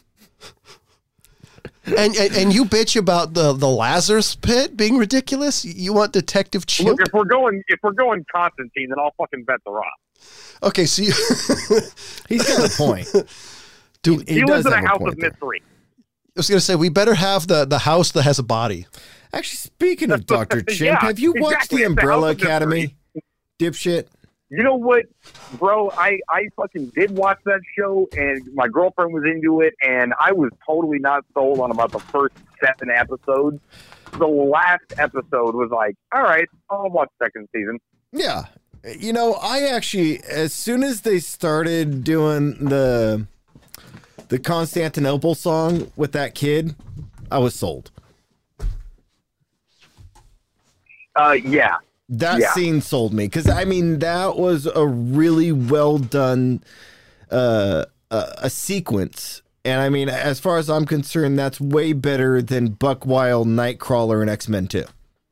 And, and and you bitch about the the Lazarus Pit being ridiculous. You want Detective Chimp? Look, if we're going, if we're going Constantine, then I'll fucking bet the rock. Okay, so you, He's got a point. dude, He He, lives does in a have a house point of there. mystery. I was gonna say we better have the the house that has a body. Actually, speaking of Doctor Chimp, Yeah, have you watched exactly. the It's the Umbrella House of Academy? Dipshit. You know what, bro? I, I fucking did watch that show, and my girlfriend was into it, and I was totally not sold on about the first seven episodes. The last episode was like, all right, I'll watch second season. Yeah. You know, I actually, as soon as they started doing the the Constantinople song with that kid, I was sold. Uh, yeah. That Yeah. scene sold me because I mean that was a really well done uh, a, a sequence. And I mean, as far as I'm concerned, that's way better than Buck Wild, Nightcrawler, and X-Men two.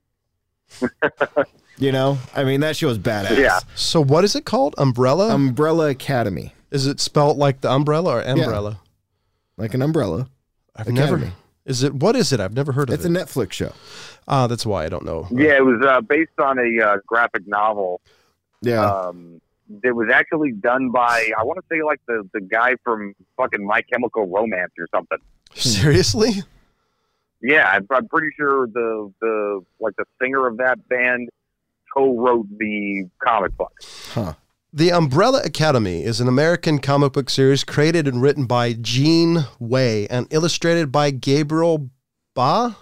You know? I mean, that show's badass. Yeah. So what is it called? Umbrella? Umbrella Academy. is it spelled like the umbrella or umbrella? Like an umbrella. I've Academy. never. Is it? What is it? I've never heard of It's it. a Netflix show. Ah, that's why I don't know. Yeah, it was uh, based on a uh, graphic novel. Yeah. Um, it was actually done by, I want to say, like the, the guy from fucking My Chemical Romance or something. Seriously? Yeah, I'm, I'm pretty sure the the like the singer of that band co-wrote the comic book. Huh. The Umbrella Academy is an American comic book series created and written by Gene Way and illustrated by Gabriel Ba.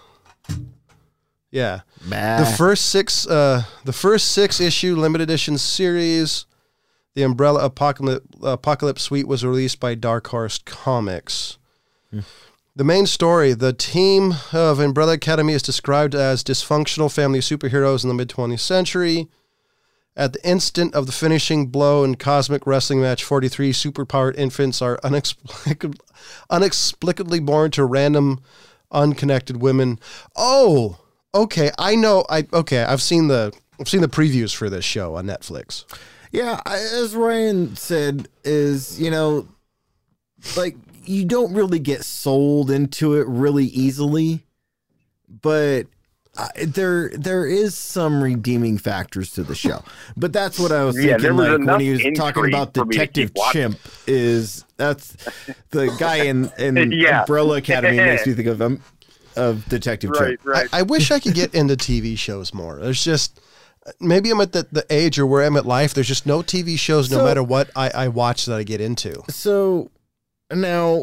Yeah. Bah. The first six, uh, the first six issue limited edition series, The Umbrella Apocalypse, Apocalypse Suite, was released by Dark Horse Comics. Hmm. The main story: the team of Umbrella Academy is described as dysfunctional family superheroes in the mid twentieth century. At the instant of the finishing blow in Cosmic Wrestling Match forty-three, superpowered infants are unexplicably, unexplicably born to random, unconnected women. Oh, okay. I know. I okay. I've seen the I've seen the previews for this show on Netflix. Yeah, I- as Ryan said, is, you know, like, you don't really get sold into it really easily, but uh, there there is some redeeming factors to the show. But that's what I was Yeah, thinking, there was like, when enough he was talking intrigue about for me to Detective keep watching. Chimp, is that's the guy in, in Yeah. Umbrella Academy makes me think of um, of Detective Right, Chimp. right. I, I wish I could get into T V shows more. There's just maybe I'm at the, the age or where I'm at life. There's just no T V shows, no So- matter what I, I watch, that I get into. So now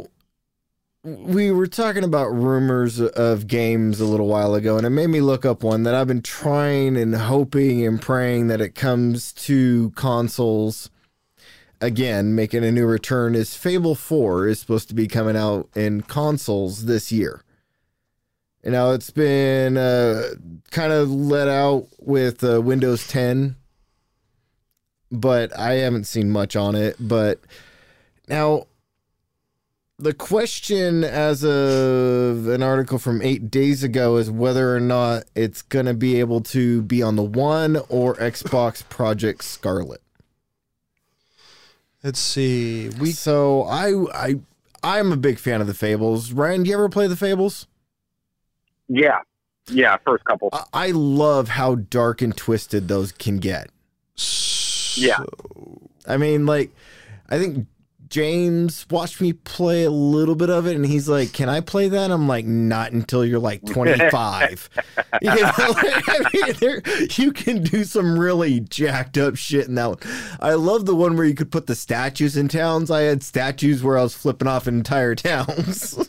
we were talking about rumors of games a little while ago, and it made me look up one that I've been trying and hoping and praying that it comes to consoles again, making a new return. Is Fable four is supposed to be coming out in consoles this year. You know, it's been uh, kind of let out with uh, Windows ten, but I haven't seen much on it. But now, the question as of an article from eight days ago is whether or not it's going to be able to be on the One or Xbox Project Scarlet. Let's see. We So I I I'm a big fan of the Fables. Ryan, do you ever play the Fables? Yeah, yeah, first couple. I, I love how dark and twisted those can get. Yeah. I mean, like, I think James watched me play a little bit of it, and he's like, "Can I play that?" I'm like, "Not until you're like twenty-five." You know, like, I mean, there, you can do some really jacked up shit in that one. I love the one where you could put the statues in towns. I had statues where I was flipping off entire towns.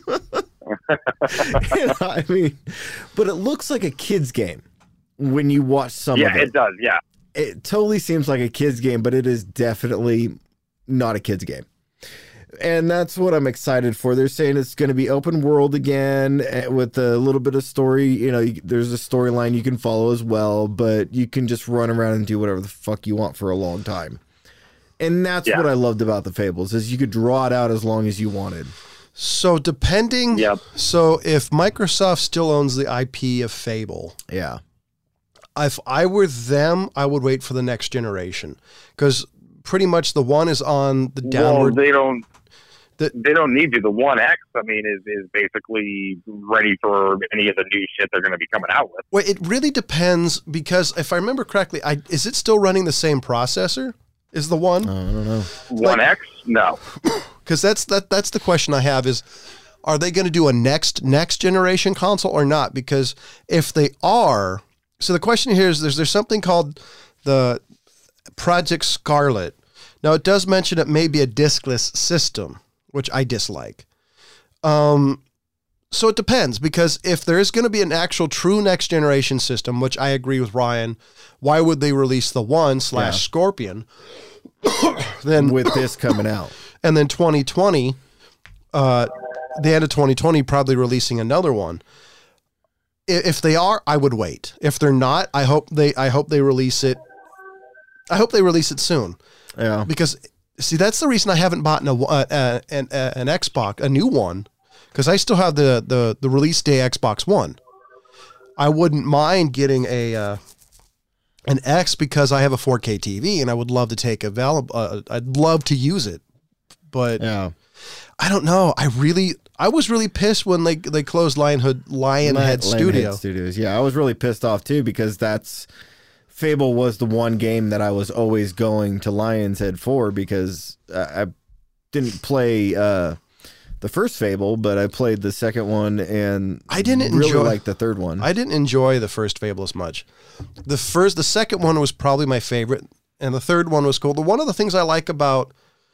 You know, I mean, but it looks like a kid's game when you watch some Yeah, of it. it does. Yeah. It totally seems like a kid's game, but it is definitely not a kid's game. And that's what I'm excited for. They're saying it's going to be open world again with a little bit of story. You know, you, there's a storyline you can follow as well, but you can just run around and do whatever the fuck you want for a long time. And that's Yeah. what I loved about the Fables, is you could draw it out as long as you wanted. So depending, Yep. so if Microsoft still owns the I P of Fable, Yeah. if I were them, I would wait for the next generation, because pretty much the one is on the downward. Well, they don't. The- they don't need to. The One X, I mean, is is basically ready for any of the new shit they're going to be coming out with. Well, it really depends, because if I remember correctly, I is it still running the same processor? Is the one? I don't know. One X, no. Because that's that that's the question I have is, are they going to do a next next generation console or not? Because if they are, so the question here is there's there's something called the Project Scarlet. Now it does mention it may be a diskless system, which I dislike. Um, so it depends, because if there is going to be an actual true next generation system, which I agree with Ryan, why would they release the one slash Yeah. Scorpion? then With this coming out. and then twenty twenty, uh, the end of twenty twenty, probably releasing another one. I- If they are, I would wait. If they're not, I hope they I hope they release it. I hope they release it soon, Yeah. because See, that's the reason I haven't bought a, uh, an, uh, an Xbox, a new one, because I still have the, the, the release day Xbox One. I wouldn't mind getting a uh, an X because I have a four K T V and I would love to take a val- uh, I'd love to use it, but Yeah. I don't know. I really, I was really pissed when they they closed Lionhead Lionhead Lion- Studio. Lionhead Studios. Yeah, I was really pissed off too because that's Fable was the one game that I was always going to Lion's Head for because I, I didn't play uh, the first Fable, but I played the second one and I didn't really enjoy like the third one. I didn't enjoy the first Fable as much. The first, the second one was probably my favorite, and the third one was cool. The one of the things I like about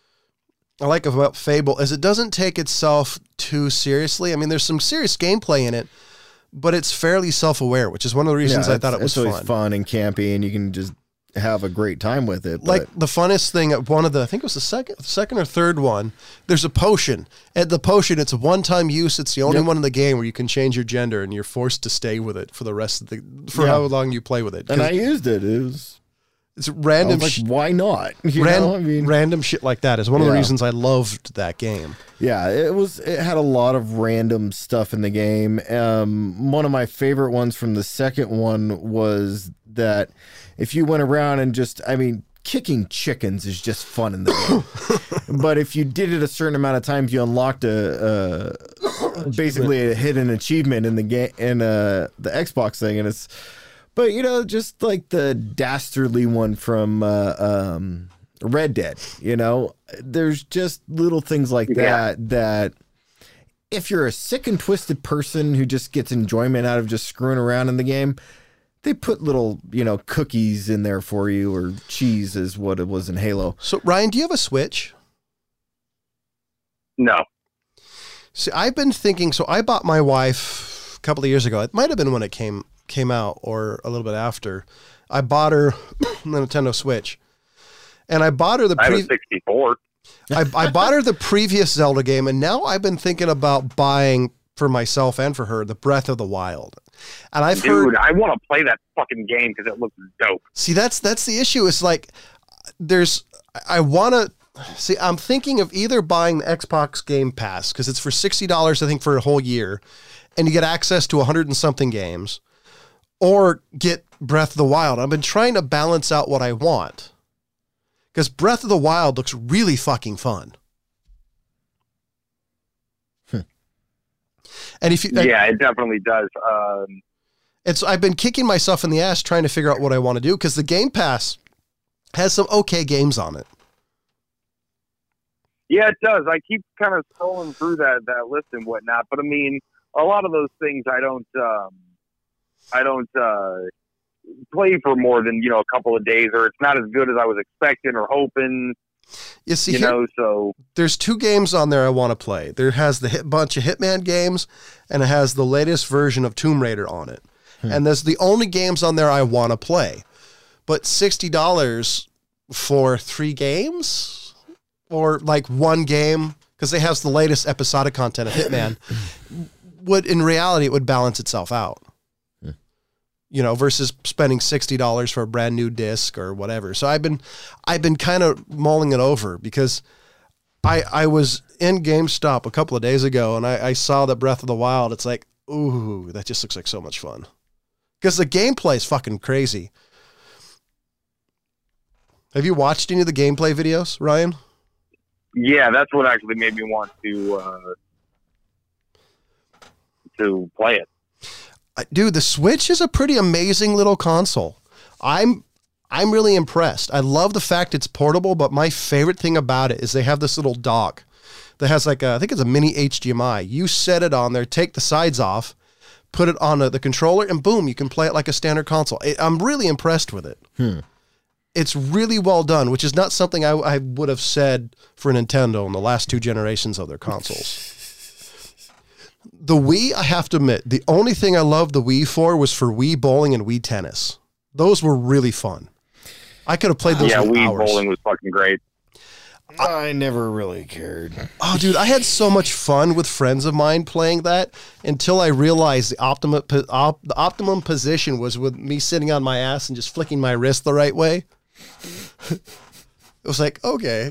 I like about Fable is it doesn't take itself too seriously. I mean, there's some serious gameplay in it, but it's fairly self-aware, which is one of the reasons Yeah, I thought it was it's always fun. fun and campy, and you can just have a great time with it. Like but- the funnest thing at one of the, I think it was the second, second or third one. There's a potion. At the potion, it's a one-time use. It's the only Yep. one in the game where you can change your gender, and you're forced to stay with it for the rest of the for Yeah. how long you play with it. and 'Cause I used it. It was, it's I random. was sh- like, why not? You ran- know, I mean, random shit like that is one of the Yeah. reasons I loved that game. yeah, it was. It had a lot of random stuff in the game. Um, one of my favorite ones from the second one was that if you went around and just, I mean, kicking chickens is just fun in the game. But if you did it a certain amount of times, you unlocked a, a basically a hidden achievement in the game in uh, the Xbox thing, and it's. But you know, just like the dastardly one from uh, um, Red Dead, you know, there's just little things like Yeah. that that if you're a sick and twisted person who just gets enjoyment out of just screwing around in the game, they put little, you know, cookies in there for you, or cheese is what it was in Halo. So Ryan, do you have a Switch? No. See, I've been thinking. So I bought my wife a couple of years ago. It might have been when it came came out, or a little bit after. I bought her the Nintendo Switch, and I bought her the. I have a Pre- sixty-four. I, I bought her the previous Zelda game, and now I've been thinking about buying for myself and for her the Breath of the Wild. And I've heard. Dude, I want to play that fucking game because it looks dope. See, that's that's the issue. It's like there's. I want to. See, I'm thinking of either buying the Xbox Game Pass because it's for sixty dollars, I think, for a whole year, and you get access to a hundred and something games, or get Breath of the Wild. I've been trying to balance out what I want because Breath of the Wild looks really fucking fun. Hmm. And if you, Yeah, it definitely does. Um, it's I've been kicking myself in the ass trying to figure out what I want to do because the Game Pass has some okay games on it. yeah, it does. I keep kind of scrolling through that, that list and whatnot, but I mean, a lot of those things I don't, um, I don't uh, play for more than, you know, a couple of days, or it's not as good as I was expecting or hoping. You see, You here- know, so there's two games on there I want to play. There has the hit bunch of Hitman games, and it has the latest version of Tomb Raider on it. And that's the only games on there I want to play. But sixty dollars for three games, or like one game, because they have the latest episodic content of Hitman, would in reality it would balance itself out. You know, versus spending sixty dollars for a brand new disc or whatever. So I've been, I've been kind of mulling it over because I, I was in GameStop a couple of days ago and I, I saw the Breath of the Wild. It's like, ooh, that just looks like so much fun because the gameplay is fucking crazy. Have you watched any of the gameplay videos, Ryan? yeah, that's what actually made me want to uh, to play it. Dude, the Switch is a pretty amazing little console. I'm I'm really impressed. I love the fact it's portable, but my favorite thing about it is they have this little dock that has like a, I think it's a mini H D M I. You set it on there, take the sides off, put it on a, the controller, and boom, you can play it like a standard console. It, I'm really impressed with it. Hmm. It's really well done, which is not something I, I would have said for Nintendo in the last two generations of their consoles. The Wii, I have to admit, the only thing I loved the Wii for was for Wii bowling and Wii tennis. Those were really fun. I could have played those Yeah, for Wii hours. bowling was fucking great. I never really cared. Oh, dude, I had so much fun with friends of mine playing that until I realized the optimum po- op, the optimum position was with me sitting on my ass and just flicking my wrist the right way. It was like, okay.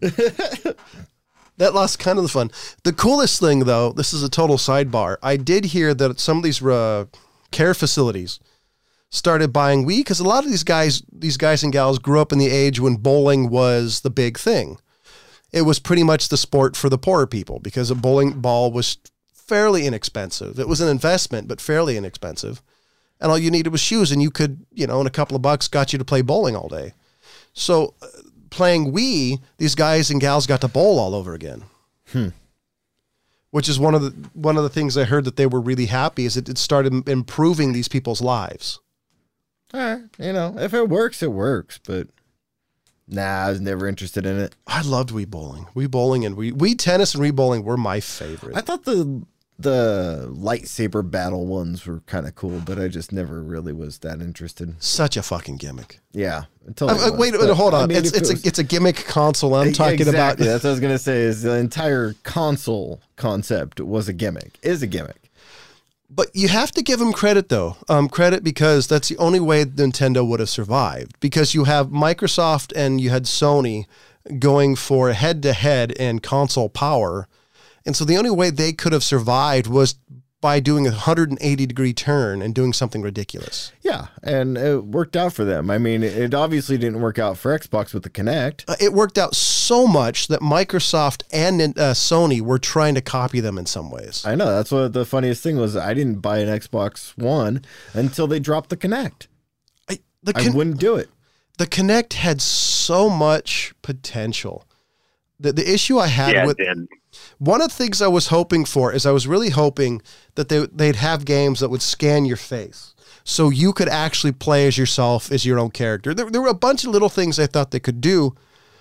That lost kind of the fun. The coolest thing, though, this is a total sidebar. I did hear that some of these uh, care facilities started buying Wii because a lot of these guys, these guys and gals grew up in the age when bowling was the big thing. It was pretty much the sport for the poorer people because a bowling ball was fairly inexpensive. It was an investment, but fairly inexpensive. And all you needed was shoes, and you could, you know, and a couple of bucks got you to play bowling all day. So uh, playing Wii, these guys and gals got to bowl all over again. Hmm. Which is one of the one of the things I heard that they were really happy is it, it started improving these people's lives. All right, you know, if it works, it works. But nah, I was never interested in it. I loved Wii bowling. Wii bowling and Wii, Wii tennis and Wii bowling were my favorite. I thought the the lightsaber battle ones were kind of cool, but I just never really was that interested. Such a fucking gimmick. Yeah. Uh, uh, wait a minute, hold on. I mean, it's it's it was, a it's a gimmick console. I'm talking exactly, about. That's what I was gonna say. Is the entire console concept was a gimmick? Is a gimmick. But you have to give them credit, though. Um, credit because that's the only way Nintendo would have survived. Because you have Microsoft and you had Sony going for head-to-head in console power. And so the only way they could have survived was by doing a one hundred eighty degree turn and doing something ridiculous. Yeah, and it worked out for them. I mean, it obviously didn't work out for Xbox with the Kinect. Uh, it worked out so much that Microsoft and uh, Sony were trying to copy them in some ways. I know. That's what the funniest thing was. I didn't buy an Xbox One until they dropped the Kinect. I, the I wouldn't do it. The Kinect had so much potential. The, the issue I had yeah, with... it did. One of the things I was hoping for is I was really hoping that they, they'd have games that would scan your face so you could actually play as yourself, as your own character. There, there were a bunch of little things I thought they could do,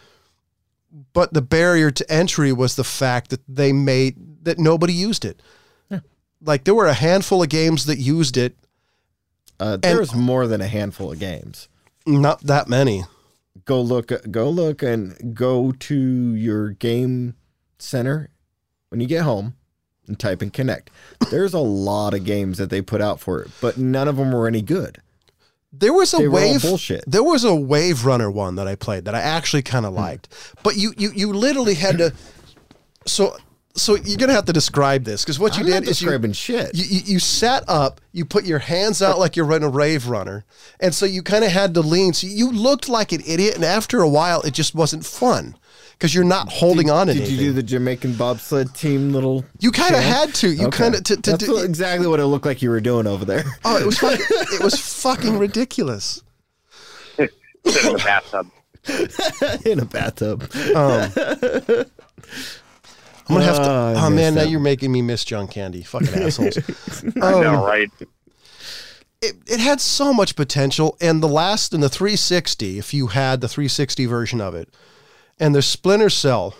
but the barrier to entry was the fact that they made, that nobody used it. Yeah. Like there were a handful of games that used it. Uh, there's more than a handful of games. Not that many. Go look, go look and go to your game center when you get home and type in Kinect. There's a lot of games that they put out for it, but none of them were any good. There was a they wave bullshit. There was a Wave Runner one that I played that I actually kind of liked. Hmm. But you you you literally had to so so you're going to have to describe this because what you I'm did not is describing you, shit. You, you you sat up, you put your hands out like you're running a Wave Runner, and so you kind of had to lean. So you looked like an idiot, and after a while, it just wasn't fun. Because you're not holding did, on to did anything. Did you do the Jamaican bobsled team little? You kind of had to. You okay. kind of to, to, That's to, what, exactly what it looked like you were doing over there. Oh, it was fucking, it was fucking ridiculous. Sit in the bathtub. In a bathtub. Um, I'm gonna have to. Oh, oh man, that. now you're making me miss John Candy. Fucking assholes. I know, Um, right? It, it had so much potential, and the last in the three sixty, if you had the three sixty version of it, and the Splinter Cell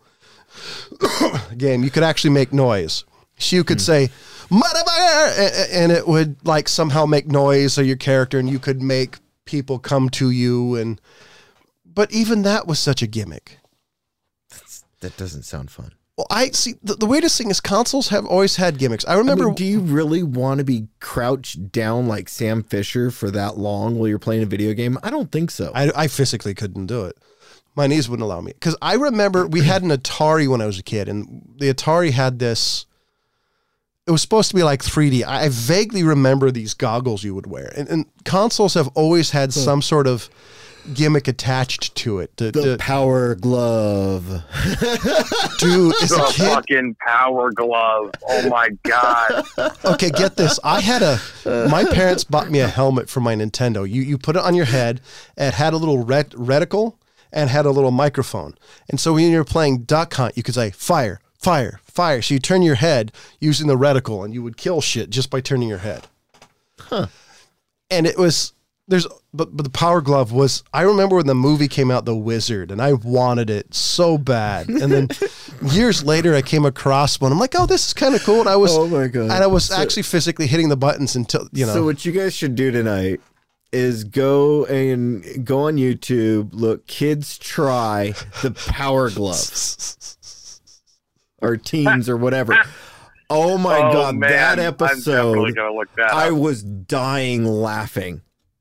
game, you could actually make noise. So you could mm. say, motherfucker, and it would like somehow make noise of your character, and you could make people come to you. And but even that was such a gimmick. That's, that doesn't sound fun. Well, I see. The, the weirdest thing is consoles have always had gimmicks. I remember. I mean, do you really want to be crouched down like Sam Fisher for that long while you're playing a video game? I don't think so. I, I physically couldn't do it. My knees wouldn't allow me. Because I remember we had an Atari when I was a kid, and the Atari had this. It was supposed to be like three D. I vaguely remember these goggles you would wear, and, and consoles have always had hmm. some sort of gimmick attached to it. To, the to, Power Glove, dude. As the a kid, fucking Power Glove. Oh my god. Okay, get this. I had a. My parents bought me a helmet for my Nintendo. You you put it on your head. It had a little ret, reticle and had a little microphone. And so when you're playing Duck Hunt, you could say fire, fire, fire. So you turn your head using the reticle, and you would kill shit just by turning your head. Huh. And it was. There's, but, but the Power Glove was, I remember when the movie came out, The Wizard, and I wanted it so bad. And then years later, I came across one. I'm like, oh, this is kind of cool. And I was, oh my God. And I was so, actually physically hitting the buttons until, you know. So what you guys should do tonight is go and go on YouTube, look, kids try the Power Glove or teens or whatever. Oh my oh, God. Man. That episode, I'm gonna look that I up. was dying laughing.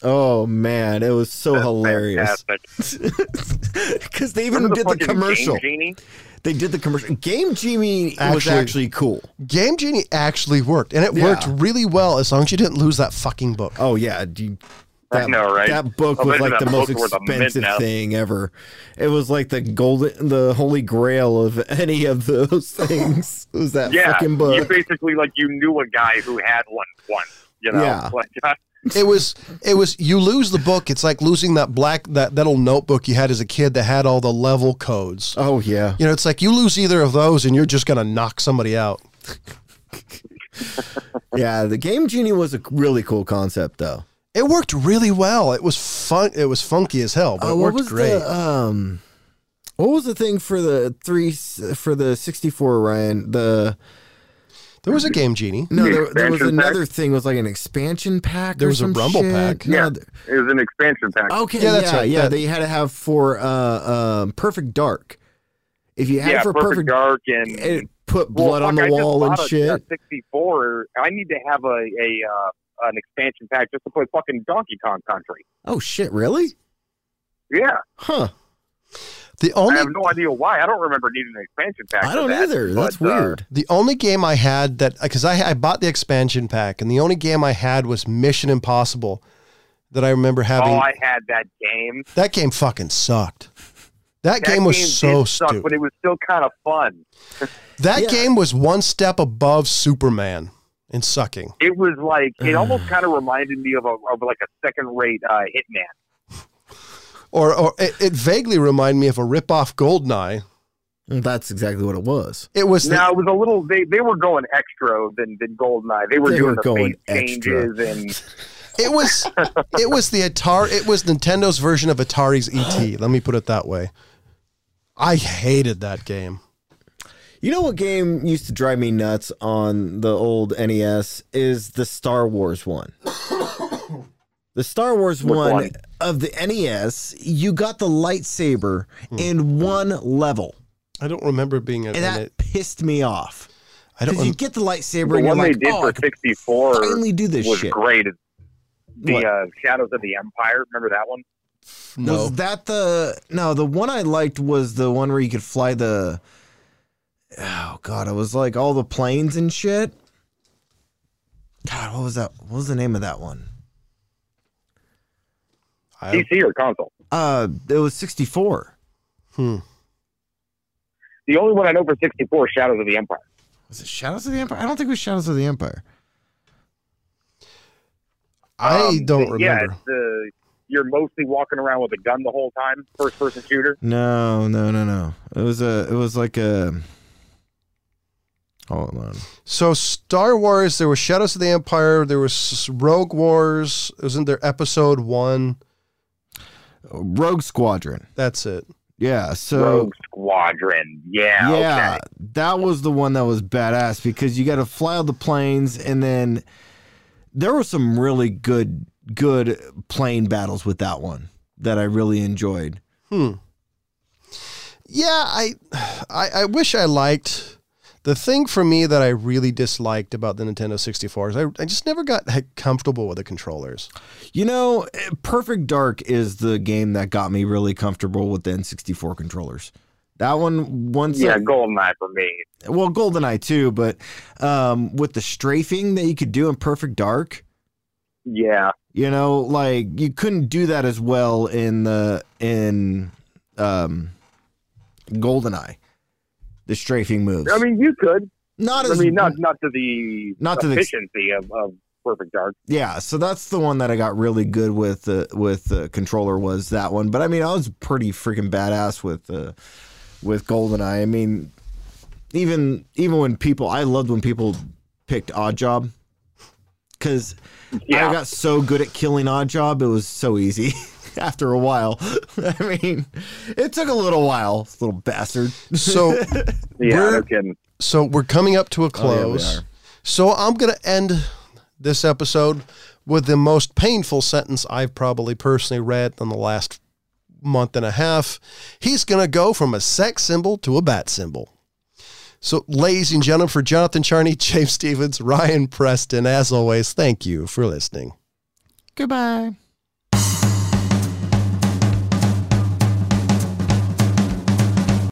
Oh man, it was so That's hilarious. fantastic. Because they even Remember did the fucking commercial. Game Genie? They did the commercial. Game Genie was Actually- actually cool. Game Genie actually worked, and it Yeah. worked really well as long as you didn't lose that fucking book. Oh yeah, you, I that, know, right? that book I was bet like that the most book's worth a mint expensive now. thing ever. It was like the golden, the holy grail of any of those things. It was that Yeah, fucking you book. basically like you knew a guy who had one once. You know, Yeah. like, uh, It was, it was. You lose the book. It's like losing that black that that old notebook you had as a kid that had all the level codes. Oh yeah, You know, it's like you lose either of those, and you're just gonna knock somebody out. yeah. The Game Genie was a really cool concept, though. It worked really well. It was fun. It was funky as hell, but Oh, it what worked was great. the um? What was the thing for the three for the sixty-four, Ryan? The There was a Game Genie. no, The there, there was expansion pack? another thing. It was like an expansion pack. There or was a some Rumble shit. pack. No, Yeah. th- it was an expansion pack. okay, Yeah, yeah, that's right. yeah. That- That you had to have for uh, um, Perfect Dark. If you had yeah, it for Perfect, Perfect, Dark and it put well, blood on fuck, the I just wall and bought a- shit. A sixty-four. I need to have a a uh, an expansion pack just to play fucking Donkey Kong Country. Oh shit, really? Yeah, Huh? The I only have no idea why. I don't remember needing an expansion pack. I for don't that, either. That's but, uh, weird. the only game I had that because I I bought the expansion pack, and the only game I had was Mission Impossible that I remember having. oh, I had that game. That game fucking sucked. That, That game was so did suck, stupid. but it was still kind of fun. That Yeah. game was one step above Superman in sucking. It was like it almost kind of reminded me of a of like a second rate uh, Hitman. Or, or it, it vaguely reminded me of a rip-off Goldeneye. That's exactly what it was. It was the, Now it was a little. They, they were going extra than than Goldeneye. They were They doing were the going face extra. changes and it was it was the Atari. It was Nintendo's version of Atari's E T. Let me put it that way. I hated that game. You know what game used to drive me nuts on the old N E S is the Star Wars one. The Star Wars Which one, one? of the N E S, you got the lightsaber in one level, I don't remember being in and that it. pissed me off. I don't. Because you Rem- get the lightsaber the and you're one like, they did oh, I for can sixty-four finally do this was shit. great. The What? uh, Shadows of the Empire. Remember that one? no. Was that the no? The one I liked was the one where you could fly the. Oh god, it was like all the planes and shit. God, what was that? What was the name of that one? I, P C or console? Uh, it was sixty-four. hmm. The only one I know for sixty-four is Shadows of the Empire. Was it Shadows of the Empire? I don't think it was Shadows of the Empire. I Um, don't but Yeah, remember. it's the, you're mostly walking around with a gun the whole time. First person shooter. No, no, no, no. It was a. It was like a. Hold on. So Star Wars, there was Shadows of the Empire, there was Rogue Wars. It was in their episode one. Rogue Squadron. That's it. Yeah. So. Rogue Squadron. Yeah. Yeah, Okay. that was the one that was badass because you got to fly all the planes, and then there were some really good, good plane battles with that one that I really enjoyed. Hmm. Yeah, I, I, I wish I liked. The thing for me that I really disliked about the Nintendo sixty-four is I, I just never got like, comfortable with the controllers. You know, Perfect Dark is the game that got me really comfortable with the N sixty-four controllers. That one, once Yeah, I- GoldenEye for me. well, GoldenEye too, but um, with the strafing that you could do in Perfect Dark, Yeah. you know, like you couldn't do that as well in the in um, GoldenEye. The strafing moves. I mean, you could. not I as mean, not not to the Not to the ex- efficiency of, of Perfect Dark. yeah. So that's the one that I got really good with the with the controller was that one. But I mean, I was pretty freaking badass with uh, with GoldenEye. I mean, even even when people, I loved when people picked Oddjob because Yeah. I got so good at killing Oddjob. It was so easy. After a while, I mean, it took a little while, little bastard. So Yeah, We're- no kidding. so we're coming up to a Oh, yeah, we close. are. So I'm gonna end this episode with the most painful sentence I've probably personally read in the last month and a half. He's gonna go from a sex symbol to a bat symbol. So, ladies and gentlemen, for Jonathan Charney, James Stevens, Ryan Preston, as always, thank you for listening. Goodbye.